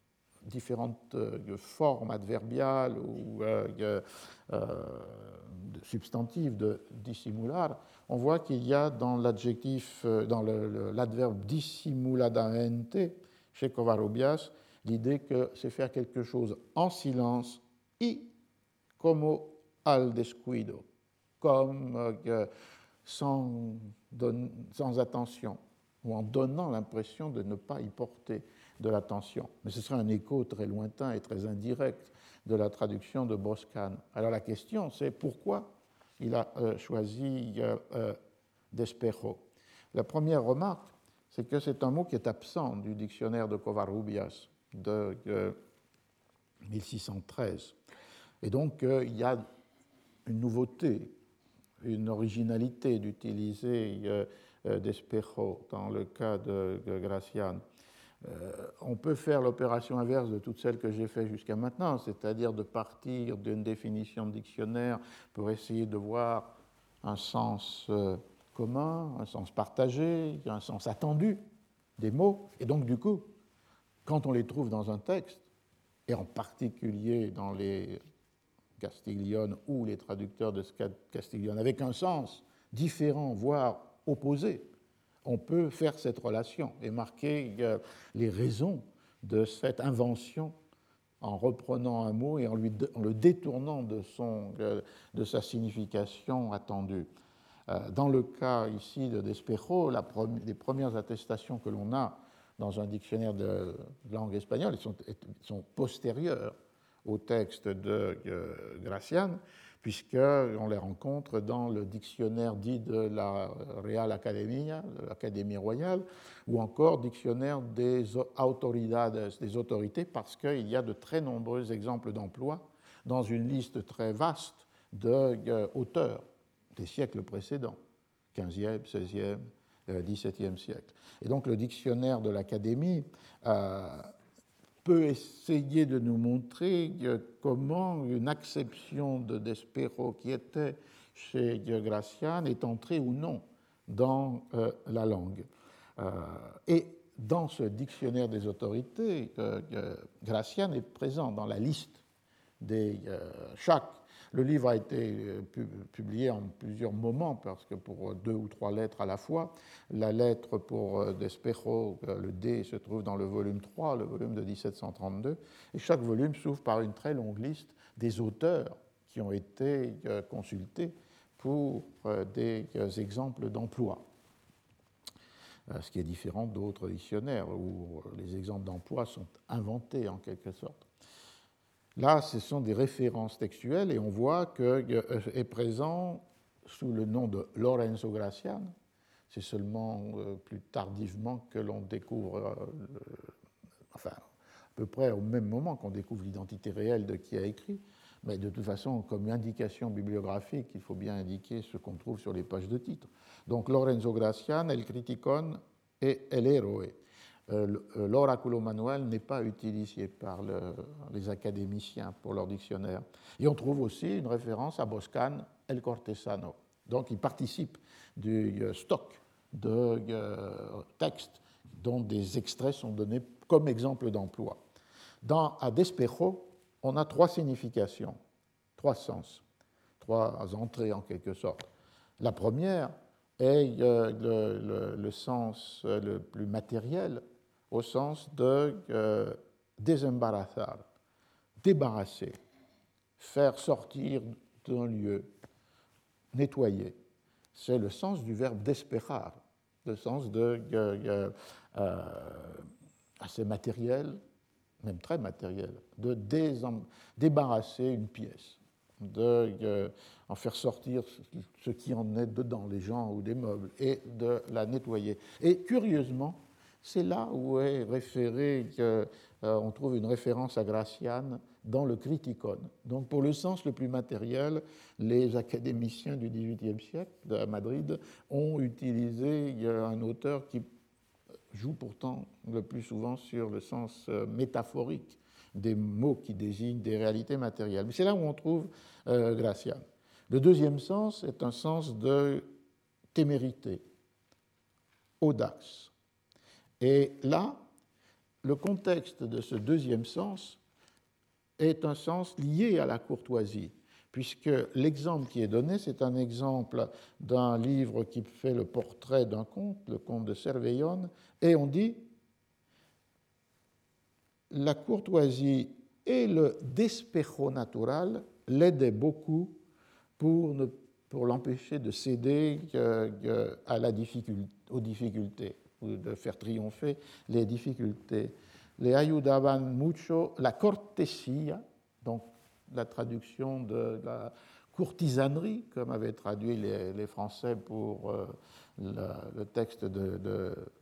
différentes euh, formes adverbiales ou euh, euh, substantives de dissimular, on voit qu'il y a dans l'adjectif, dans le, le, l'adverbe dissimuladamente, chez Covarrubias, l'idée que c'est faire quelque chose en silence, y como al descuido, comme euh, sans, don, sans attention, ou en donnant l'impression de ne pas y porter de l'attention. Mais ce serait un écho très lointain et très indirect de la traduction de Boscan. Alors la question, c'est pourquoi il a euh, choisi euh, euh, Despejo. La première remarque, c'est que c'est un mot qui est absent du dictionnaire de Covarrubias de euh, mille six cent treize. Et donc, euh, il y a une nouveauté, une originalité d'utiliser euh, euh, Despejo dans le cas de, de Gracián. Euh, on peut faire l'opération inverse de toutes celles que j'ai faites jusqu'à maintenant, c'est-à-dire de partir d'une définition de dictionnaire pour essayer de voir un sens euh, commun, un sens partagé, un sens attendu des mots. Et donc, du coup, quand on les trouve dans un texte, et en particulier dans les Castiglione ou les traducteurs de Castiglione, avec un sens différent, voire opposé, on peut faire cette relation et marquer les raisons de cette invention en reprenant un mot et en, lui, en le détournant de, son, de sa signification attendue. Dans le cas ici de Despejo, la, les premières attestations que l'on a dans un dictionnaire de langue espagnole sont, sont postérieures au texte de Gracián, puisqu'on les rencontre dans le dictionnaire dit de la Real Academia, de l'Académie royale, ou encore dictionnaire des autoridades, des autorités, parce qu'il y a de très nombreux exemples d'emploi dans une liste très vaste d'auteurs des siècles précédents, quinzième, seizième, dix-septième siècle. Et donc le dictionnaire de l'Académie euh, peut essayer de nous montrer comment une acception de Despejo qui était chez Gracián est entrée ou non dans euh, la langue. Euh, et dans ce dictionnaire des autorités, euh, Gracián est présent dans la liste des euh, chaque. Le livre a été publié en plusieurs moments, parce que pour deux ou trois lettres à la fois. La lettre pour Despejo, le D, se trouve dans le volume trois, le volume de dix-sept cent trente-deux, et chaque volume s'ouvre par une très longue liste des auteurs qui ont été consultés pour des exemples d'emploi. Ce qui est différent d'autres dictionnaires où les exemples d'emploi sont inventés en quelque sorte. Là, ce sont des références textuelles et on voit qu'est présent sous le nom de Lorenzo Gracián. C'est seulement plus tardivement que l'on découvre, enfin, à peu près au même moment qu'on découvre l'identité réelle de qui a écrit, mais de toute façon, comme indication bibliographique, il faut bien indiquer ce qu'on trouve sur les pages de titre. Donc, Lorenzo Gracián, El Criticón et El Héroe. L'oraculo manual n'est pas utilisé par le, les académiciens pour leur dictionnaire. Et on trouve aussi une référence à Boscan, El Cortesano. Donc il participe du stock de textes dont des extraits sont donnés comme exemple d'emploi. Dans à Despejo, on a trois significations, trois sens, trois entrées en quelque sorte. La première est le, le, le sens le plus matériel, au sens de euh, désembarazar, débarrasser, faire sortir d'un lieu, nettoyer. C'est le sens du verbe desperar, le sens de, euh, euh, assez matériel, même très matériel, de désem- débarrasser une pièce, de euh, en faire sortir ce qui en est dedans, les gens ou des meubles, et de la nettoyer. Et curieusement, c'est là où est référé, euh, on trouve une référence à Gracián dans le Criticón. Donc pour le sens le plus matériel, les académiciens du dix-huitième siècle à Madrid ont utilisé un auteur qui joue pourtant le plus souvent sur le sens métaphorique des mots qui désignent des réalités matérielles. Mais c'est là où on trouve euh, Gracián. Le deuxième sens est un sens de témérité, audace. Et là, le contexte de ce deuxième sens est un sens lié à la courtoisie, puisque l'exemple qui est donné, c'est un exemple d'un livre qui fait le portrait d'un comte, le comte de Cervellón, et on dit la courtoisie et le despejo natural l'aidaient beaucoup pour, ne, pour l'empêcher de céder euh, à la difficulté, aux difficultés, ou de faire triompher les difficultés. Le ayudaban mucho la cortesía, donc la traduction de la courtisanerie, comme avaient traduit les, les Français pour euh, le, le texte de, de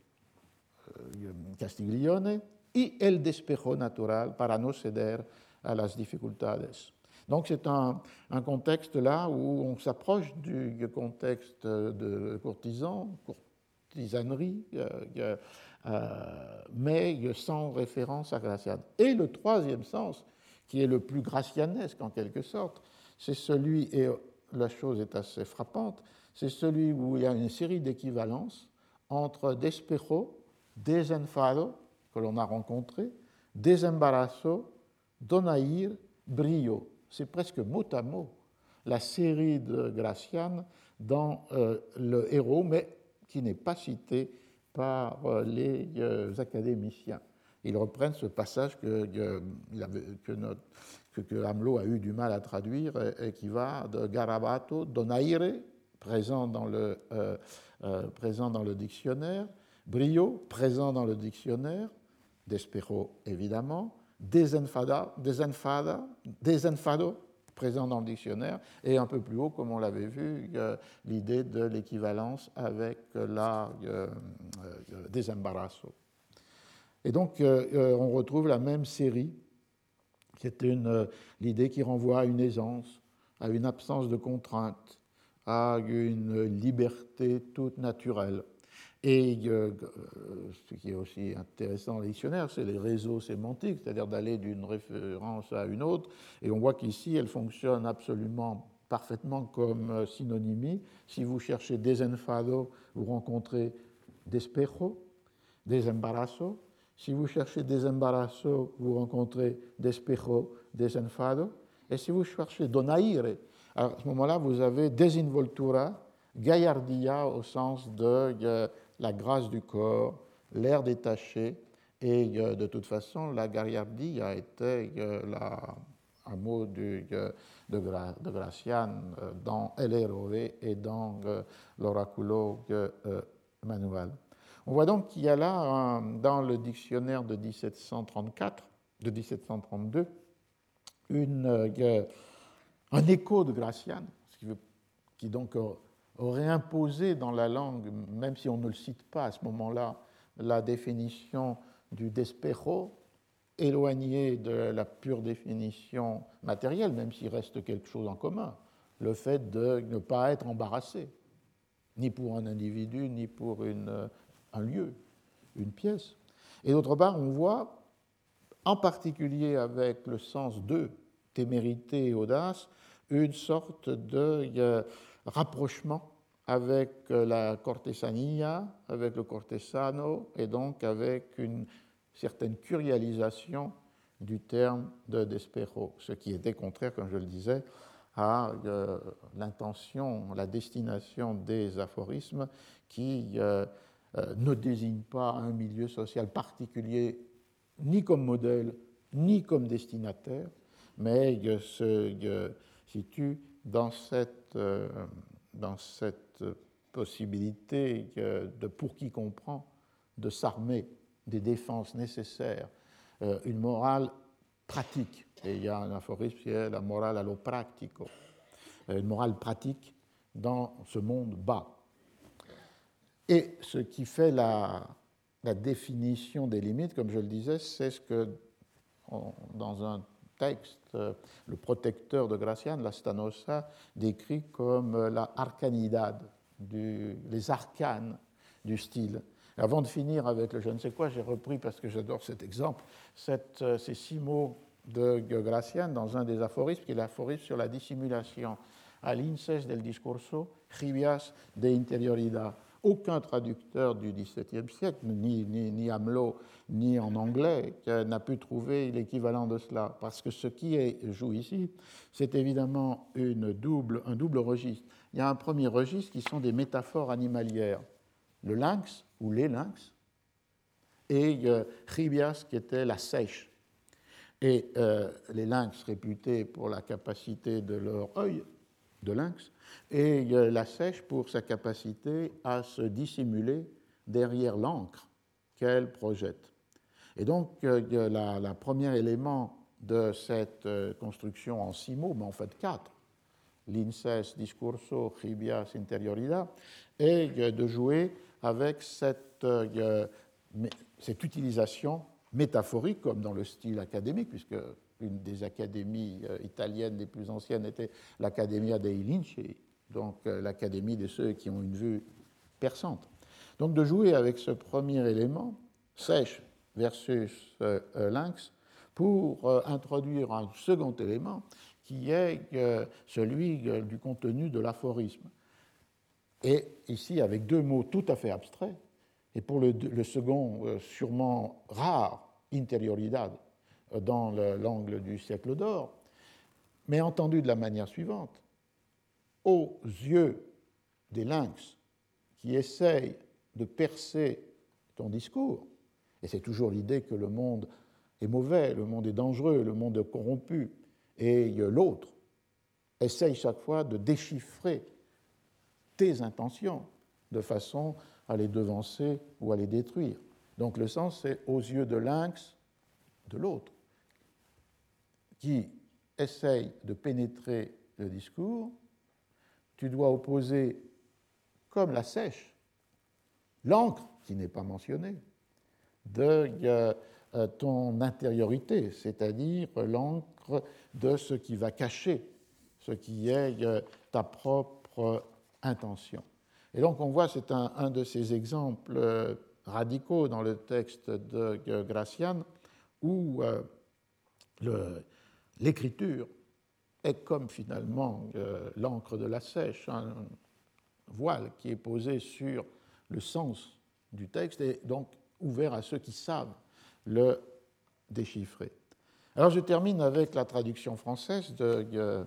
euh, Castiglione, y el despejo natural para no ceder a las dificultades. Donc c'est un, un contexte là où on s'approche du contexte de courtisan, courtisanerie, euh, euh, mais sans référence à Gracián. Et le troisième sens, qui est le plus gracianesque en quelque sorte, c'est celui, et la chose est assez frappante, c'est celui où il y a une série d'équivalences entre despejo, desenfado, que l'on a rencontré, desembarazo, donair, brio. C'est presque mot à mot la série de Gracián dans euh, le héros, mais qui n'est pas cité par euh, les euh, académiciens. Ils reprennent ce passage que, que, que, notre, que, que Hamelot a eu du mal à traduire et, et qui va de Garabato, donaire, présent dans le, euh, euh, présent dans le dictionnaire, brio, présent dans le dictionnaire, despejo évidemment, desenfada, desenfada, desenfado, présent dans le dictionnaire, et un peu plus haut, comme on l'avait vu, euh, l'idée de l'équivalence avec la euh, euh, desembarazo. Et donc, euh, on retrouve la même série, qui est une, euh, l'idée qui renvoie à une aisance, à une absence de contrainte, à une liberté toute naturelle. Et euh, ce qui est aussi intéressant dans le dictionnaire, c'est les réseaux sémantiques, c'est-à-dire d'aller d'une référence à une autre. Et on voit qu'ici, elle fonctionne absolument parfaitement comme synonymie. Si vous cherchez desenfado, vous rencontrez despejo, desembarazo. Si vous cherchez desembarazo, vous rencontrez despejo, desenfado. Et si vous cherchez donaire, à ce moment-là, vous avez desinvoltura, gallardia au sens de euh, la grâce du corps, l'air détaché, et euh, de toute façon, la gallardia était euh, la, un mot du, euh, de, Gra, de Gracián euh, dans El Héroe et dans euh, l'Oraculo euh, Manual. On voit donc qu'il y a là, un, dans le dictionnaire de dix-sept cent trente-quatre, de dix-sept cent trente-deux, une, euh, un écho de Gracián, ce qui, veut, qui donc aurait imposé dans la langue, même si on ne le cite pas à ce moment-là, la définition du despejo, éloignée de la pure définition matérielle, même s'il reste quelque chose en commun, le fait de ne pas être embarrassé, ni pour un individu, ni pour une, un lieu, une pièce. Et d'autre part, on voit, en particulier avec le sens de témérité et audace, une sorte de euh, rapprochement avec la cortesanía, avec le cortesano, et donc avec une certaine curialisation du terme de despejo, ce qui était contraire, comme je le disais, à euh, l'intention, la destination des aphorismes qui euh, euh, ne désignent pas un milieu social particulier, ni comme modèle, ni comme destinataire, mais euh, se euh, situent dans cette, euh, dans cette possibilité euh, de, pour qui comprend, de s'armer des défenses nécessaires, euh, une morale pratique. Et il y a un aphorisme qui est la morale allo pratico, une morale pratique dans ce monde bas. Et ce qui fait la, la définition des limites, comme je le disais, c'est ce que, on, dans un texte, le protecteur de Gracián, la Stanosa, décrit comme la arcanidad, du, les arcanes du style. Avant de finir avec le je ne sais quoi, j'ai repris, parce que j'adore cet exemple, cette, ces six mots de Gracián dans un des aphorismes, qui est l'aphorisme sur la dissimulation. Al inces del discurso, jibias de interioridad. Aucun traducteur du dix-septième siècle, ni, ni, ni Amelot, ni en anglais, n'a pu trouver l'équivalent de cela. Parce que ce qui est, joue ici, c'est évidemment une double, un double registre. Il y a un premier registre qui sont des métaphores animalières. Le lynx, ou les lynx, et euh, Chibias, qui était la seiche. Et euh, les lynx réputés pour la capacité de leur œil, de lynx, et euh, la seiche pour sa capacité à se dissimuler derrière l'encre qu'elle projette. Et donc, euh, la, la premier élément de cette euh, construction en six mots, mais en fait quatre, l'inces discurso chibias interioridad, est euh, de jouer avec cette, euh, cette utilisation métaphorique, comme dans le style académique, puisque une des académies italiennes les plus anciennes était l'Accademia dei Lincei, donc l'académie de ceux qui ont une vue perçante. Donc de jouer avec ce premier élément, sèche versus euh, lynx, pour euh, introduire un second élément qui est euh, celui euh, du contenu de l'aphorisme. Et ici, avec deux mots tout à fait abstraits, et pour le, le second, euh, sûrement rare, interioridad, euh, dans l'angle du siècle d'or, mais entendu de la manière suivante. Aux yeux des lynx qui essayent de percer ton discours, et c'est toujours l'idée que le monde est mauvais, le monde est dangereux, le monde est corrompu, et l'autre essaye chaque fois de déchiffrer tes intentions de façon à les devancer ou à les détruire. Donc le sens, c'est aux yeux de lynx de l'autre, qui essaye de pénétrer le discours, tu dois opposer, comme la sèche, l'encre, qui n'est pas mentionnée, de euh, ton intériorité, c'est-à-dire l'encre de ce qui va cacher, ce qui est euh, ta propre intention. Et donc on voit, c'est un, un de ces exemples euh, radicaux dans le texte de euh, Gracian, où euh, le, l'écriture est comme finalement euh, l'encre de la sèche, un voile qui est posé sur le sens du texte et donc ouvert à ceux qui savent le déchiffrer. Alors je termine avec la traduction française de, de,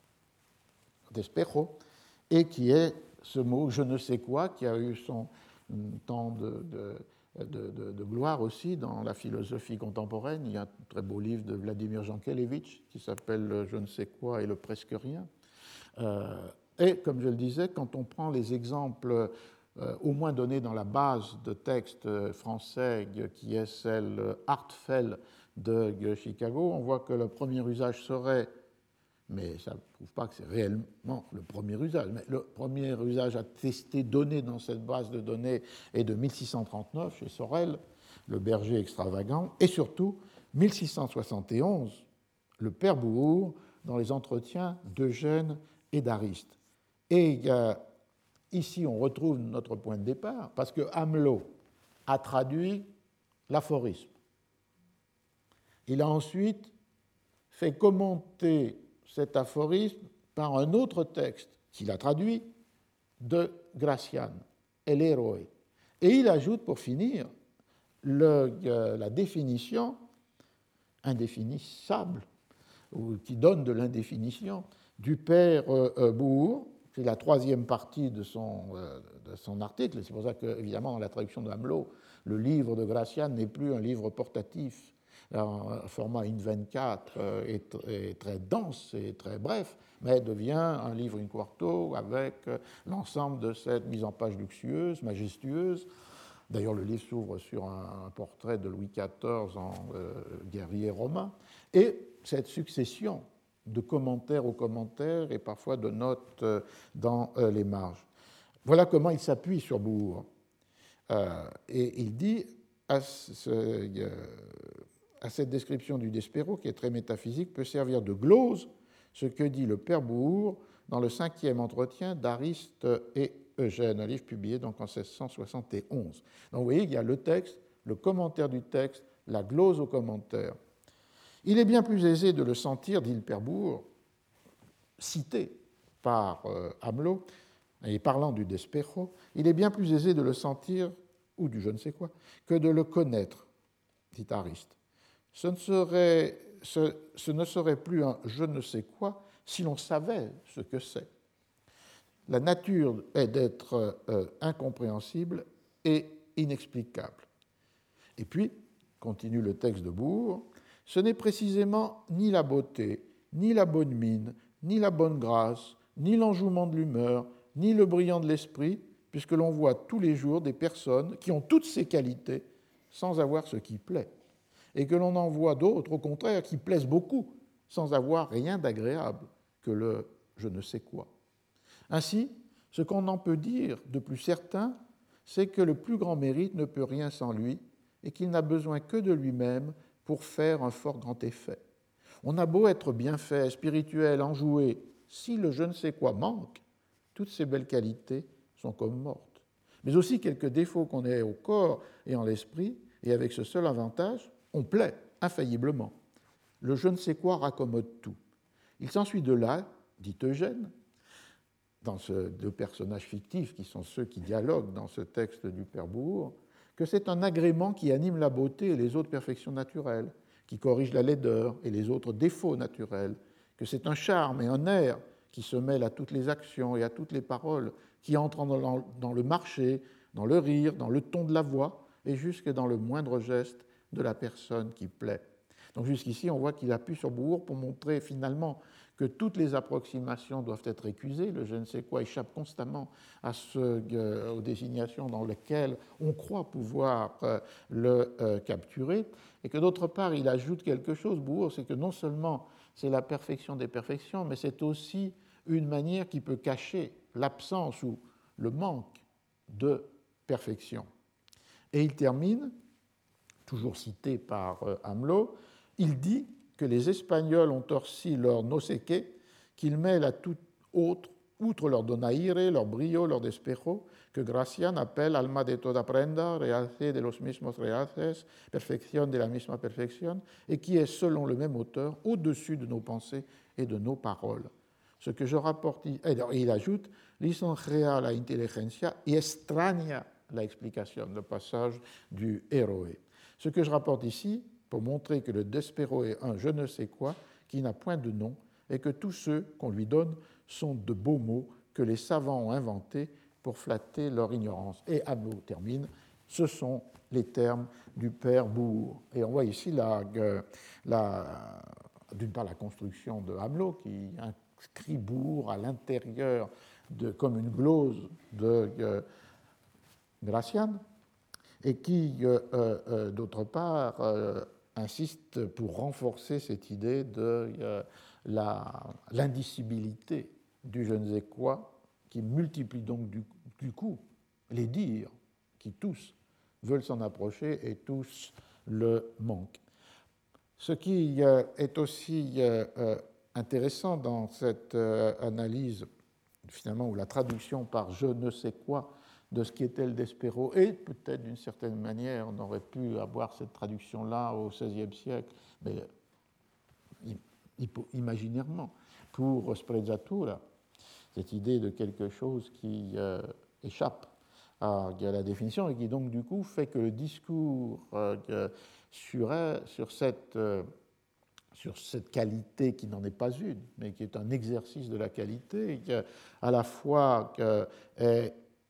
d'Espejo, et qui est ce mot « je ne sais quoi » qui a eu son temps de, de, de, de, de gloire aussi dans la philosophie contemporaine. Il y a un très beau livre de Vladimir Jankélévitch qui s'appelle « Je ne sais quoi et le presque rien ». Euh, et comme je le disais, quand on prend les exemples euh, au moins donnés dans la base de texte français qui est celle Hartfell de Chicago, on voit que le premier usage serait, mais ça ne prouve pas que c'est réellement le premier usage, mais le premier usage attesté donné dans cette base de données est de mille six cent trente-neuf chez Sorel, le berger extravagant, et surtout mille six cent soixante et onze, le père Bouhours, dans les entretiens d'Eugène et d'Ariste. Et euh, ici, on retrouve notre point de départ, parce que Amelot a traduit l'aphorisme. Il a ensuite fait commenter cet aphorisme par un autre texte qu'il a traduit de Gracian, El Héroe. Et il ajoute, pour finir, le, euh, la définition indéfinissable, ou qui donne de l'indéfinition, du père euh, Bouhours. C'est la troisième partie de son, euh, de son article. C'est pour ça que, évidemment, dans la traduction de Amelot, le livre de Gracian n'est plus un livre portatif. Un format I N vingt-quatre est, est très dense et très bref, mais devient un livre in quarto avec l'ensemble de cette mise en page luxueuse, majestueuse. D'ailleurs, le livre s'ouvre sur un, un portrait de Louis quatorze en euh, guerrier romain. Et cette succession de commentaires aux commentaires et parfois de notes dans euh, les marges. Voilà comment il s'appuie sur Bouhours. Euh, et il dit à ce... Euh, à cette description du Despero, qui est très métaphysique, peut servir de glose ce que dit le père Bouhours dans le cinquième entretien d'Ariste et Eugène, un livre publié donc en seize cent soixante et onze. Donc vous voyez, il y a le texte, le commentaire du texte, la glose au commentaire. Il est bien plus aisé de le sentir, dit le père Bouhours, cité par euh, Amelot, et parlant du despejo, il est bien plus aisé de le sentir, ou du je ne sais quoi, que de le connaître, dit Ariste. Ce ne serait, ce, ce ne serait plus un je ne sais quoi si l'on savait ce que c'est. La nature est d'être euh, incompréhensible et inexplicable. Et puis, continue le texte de Bourg, ce n'est précisément ni la beauté, ni la bonne mine, ni la bonne grâce, ni l'enjouement de l'humeur, ni le brillant de l'esprit, puisque l'on voit tous les jours des personnes qui ont toutes ces qualités sans avoir ce qui plaît, et que l'on en voit d'autres, au contraire, qui plaisent beaucoup, sans avoir rien d'agréable que le je ne sais quoi. Ainsi, ce qu'on en peut dire de plus certain, c'est que le plus grand mérite ne peut rien sans lui, et qu'il n'a besoin que de lui-même pour faire un fort grand effet. On a beau être bien fait, spirituel, enjoué, si le je ne sais quoi manque, toutes ces belles qualités sont comme mortes. Mais aussi quelques défauts qu'on ait au corps et en l'esprit, et avec ce seul avantage, on plaît infailliblement. Le je ne sais quoi raccommode tout. Il s'ensuit de là, dit Eugène, dans ces deux personnages fictifs qui sont ceux qui dialoguent dans ce texte du Père Bourg, que c'est un agrément qui anime la beauté et les autres perfections naturelles, qui corrige la laideur et les autres défauts naturels, que c'est un charme et un air qui se mêlent à toutes les actions et à toutes les paroles, qui entrent dans le marché, dans le rire, dans le ton de la voix et jusque dans le moindre geste de la personne qui plaît. Donc jusqu'ici, on voit qu'il appuie sur Bourg pour montrer finalement que toutes les approximations doivent être récusées. Le je ne sais quoi échappe constamment à ce, euh, aux désignations dans lesquelles on croit pouvoir euh, le euh, capturer. Et que d'autre part, il ajoute quelque chose, Bourg, c'est que non seulement c'est la perfection des perfections, mais c'est aussi une manière qui peut cacher l'absence ou le manque de perfection. Et il termine, toujours cité par euh, Hamelot, il dit que les Espagnols ont torsi leur no sé qué, qu'ils mêlent à tout autre, outre leur donaire, leur brio, leur despejo, que Gracián appelle alma de toda prenda, realce de los mismos realces, perfección de la misma perfección, et qui est, selon le même auteur, au-dessus de nos pensées et de nos paroles. Ce que je rapporte, et il ajoute, lisonjea la inteligencia y extraña la explicación, le passage du héroé. Ce que je rapporte ici, pour montrer que le despero est un je ne sais quoi qui n'a point de nom et que tous ceux qu'on lui donne sont de beaux mots que les savants ont inventés pour flatter leur ignorance. Et Hamelot termine, ce sont les termes du Père Bourg. Et on voit ici, la, la, d'une part, la construction de Hamelot qui inscrit Bourg à l'intérieur de, comme une glose de euh, Gracián, et qui, euh, euh, d'autre part, euh, insiste pour renforcer cette idée de euh, la, l'indicibilité du je ne sais quoi, qui multiplie donc du, du coup les dires qui tous veulent s'en approcher et tous le manquent. Ce qui euh, est aussi euh, euh, intéressant dans cette euh, analyse, finalement, ou la traduction par je ne sais quoi de ce qui était le Despero, et peut-être d'une certaine manière, on aurait pu avoir cette traduction-là au seizième siècle, mais imaginairement, pour Sprezzatura, cette idée de quelque chose qui euh, échappe à, à la définition et qui donc du coup fait que le discours euh, sur, sur, cette, euh, sur cette qualité qui n'en est pas une, mais qui est un exercice de la qualité, qui, à la fois euh, est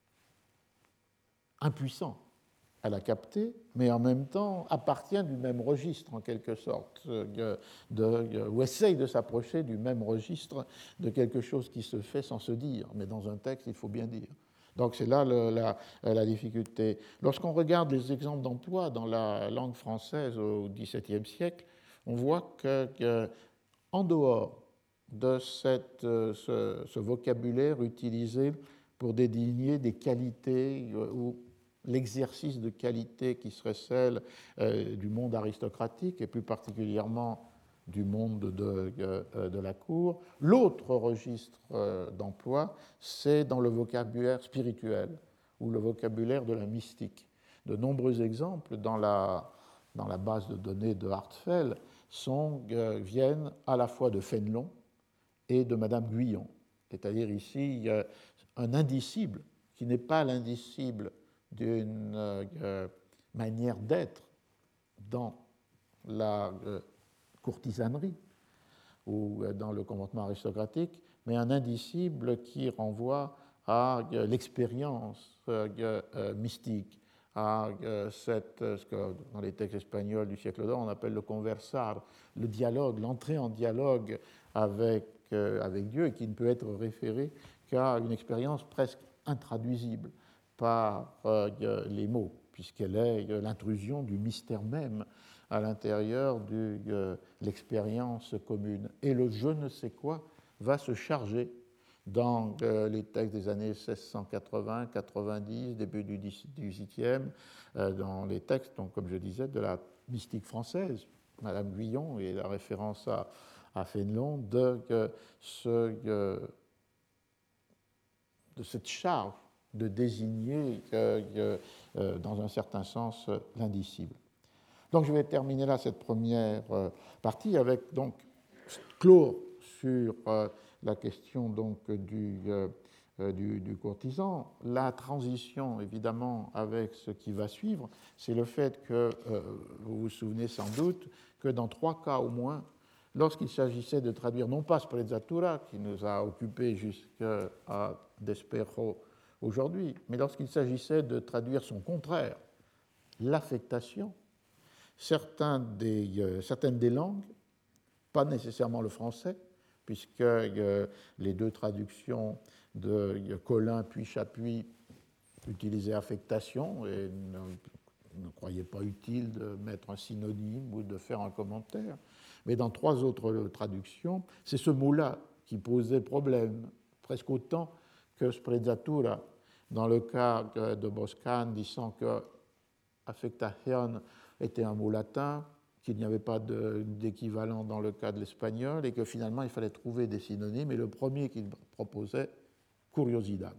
impuissant à la capter, mais en même temps appartient du même registre, en quelque sorte, de, de, ou essaye de s'approcher du même registre de quelque chose qui se fait sans se dire, mais dans un texte, il faut bien dire. Donc c'est là le, la, la difficulté. Lorsqu'on regarde les exemples d'emploi dans la langue française au dix-septième siècle, on voit que, que en dehors de cette, ce, ce vocabulaire utilisé pour désigner des qualités ou l'exercice de qualité qui serait celle euh, du monde aristocratique et plus particulièrement du monde de, de, de la cour. L'autre registre euh, d'emploi, c'est dans le vocabulaire spirituel ou le vocabulaire de la mystique. De nombreux exemples dans la, dans la base de données de Hartfell sont, euh, viennent à la fois de Fénelon et de Madame Guyon. C'est-à-dire ici, euh, un indicible qui n'est pas l'indicible d'une euh, manière d'être dans la euh, courtisanerie ou euh, dans le conventement aristocratique, mais un indicible qui renvoie à euh, l'expérience euh, euh, mystique, à euh, cette, ce que dans les textes espagnols du siècle d'or on appelle le conversar, le dialogue, l'entrée en dialogue avec, euh, avec Dieu, et qui ne peut être référé qu'à une expérience presque intraduisible par euh, les mots, puisqu'elle est euh, l'intrusion du mystère même à l'intérieur de euh, l'expérience commune. Et le je ne sais quoi va se charger dans euh, les textes des années seize cent quatre-vingts quatre-vingt-dix, début du dix-huitième, euh, dans les textes, donc, comme je disais, de la mystique française, Madame Guyon et la référence à, à Fénelon, de, euh, ce, euh, de cette charge de désigner, euh, euh, dans un certain sens, l'indicible. Donc je vais terminer là cette première euh, partie avec donc clore sur euh, la question donc du, euh, du, du courtisan. La transition évidemment avec ce qui va suivre, c'est le fait que euh, vous vous souvenez sans doute que dans trois cas au moins, lorsqu'il s'agissait de traduire non pas Sprezzatura qui nous a occupés jusqu'à Despero aujourd'hui, mais lorsqu'il s'agissait de traduire son contraire, l'affectation, Certains des, euh, certaines des langues, pas nécessairement le français, puisque euh, les deux traductions de euh, Collin puis Chapuis utilisaient affectation et ne, ne croyaient pas utile de mettre un synonyme ou de faire un commentaire. Mais dans trois autres traductions, c'est ce mot-là qui posait problème, presque autant que Sprezzatura. Dans le cas de Boscan, disant que affectation était un mot latin, qu'il n'y avait pas d'équivalent dans le cas de l'espagnol et que finalement il fallait trouver des synonymes. Et le premier qu'il proposait, curiosidad.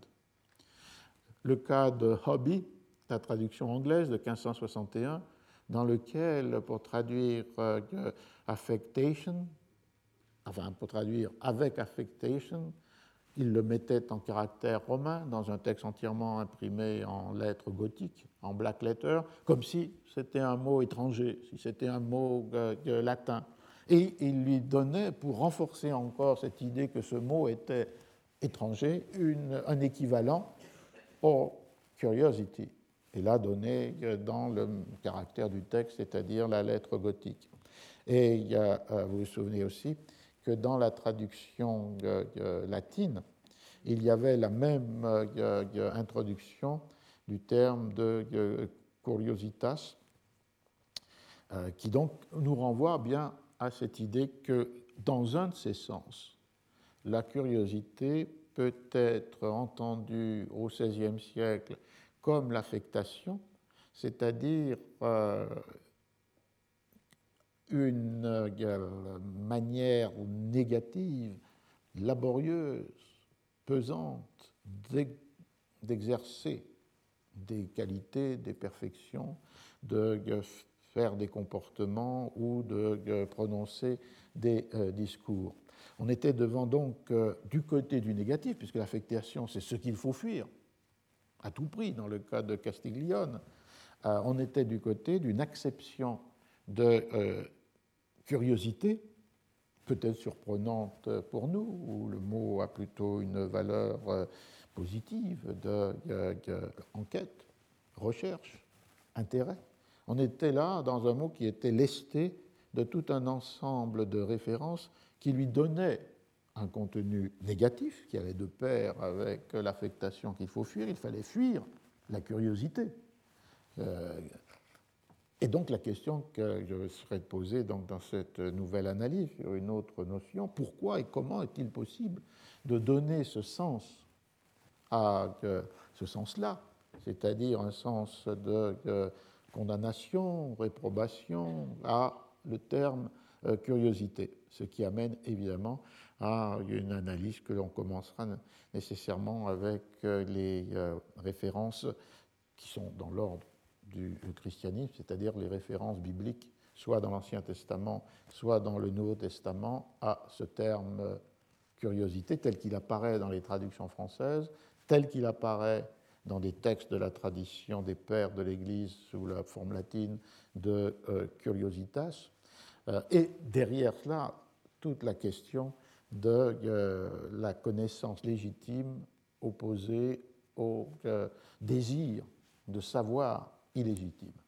Le cas de Hobby, la traduction anglaise de quinze cent soixante et un, dans lequel, pour traduire euh, affectation, enfin pour traduire avec affectation, il le mettait en caractère romain dans un texte entièrement imprimé en lettres gothiques, en black letter, comme si c'était un mot étranger, si c'était un mot euh, latin. Et il lui donnait, pour renforcer encore cette idée que ce mot était étranger, une, un équivalent au curiosity. Et là, donné dans le caractère du texte, c'est-à-dire la lettre gothique. Et il y a, vous vous souvenez aussi que dans la traduction euh, latine, il y avait la même euh, introduction du terme de euh, curiositas, euh, qui donc nous renvoie bien à cette idée que dans un de ces sens, la curiosité peut être entendue au seizième siècle comme l'affectation, c'est-à-dire euh, une euh, manière négative, laborieuse, pesante, d'exercer des qualités, des perfections, de faire des comportements ou de prononcer des discours. On était devant donc du côté du négatif, puisque l'affectation, c'est ce qu'il faut fuir, à tout prix, dans le cas de Castiglione. On était du côté d'une acception de euh, curiosité, peut-être surprenante pour nous, où le mot a plutôt une valeur euh, positive d'enquête, recherche, intérêt. On était là dans un mot qui était lesté de tout un ensemble de références qui lui donnaient un contenu négatif, qui allait de pair avec l'affectation qu'il faut fuir. Il fallait fuir la curiosité. Euh, Et donc la question que je serais posée donc dans cette nouvelle analyse sur une autre notion, pourquoi et comment est-il possible de donner ce sens à euh, ce sens-là, c'est-à-dire un sens de euh, condamnation, réprobation, à le terme euh, curiosité, ce qui amène évidemment à une analyse que l'on commencera nécessairement avec euh, les euh, références qui sont dans l'ordre du christianisme, c'est-à-dire les références bibliques, soit dans l'Ancien Testament, soit dans le Nouveau Testament, à ce terme curiosité tel qu'il apparaît dans les traductions françaises, tel qu'il apparaît dans des textes de la tradition des pères de l'Église sous la forme latine de euh, curiositas, euh, et derrière cela, toute la question de euh, la connaissance légitime opposée au euh, désir de savoir illégitime.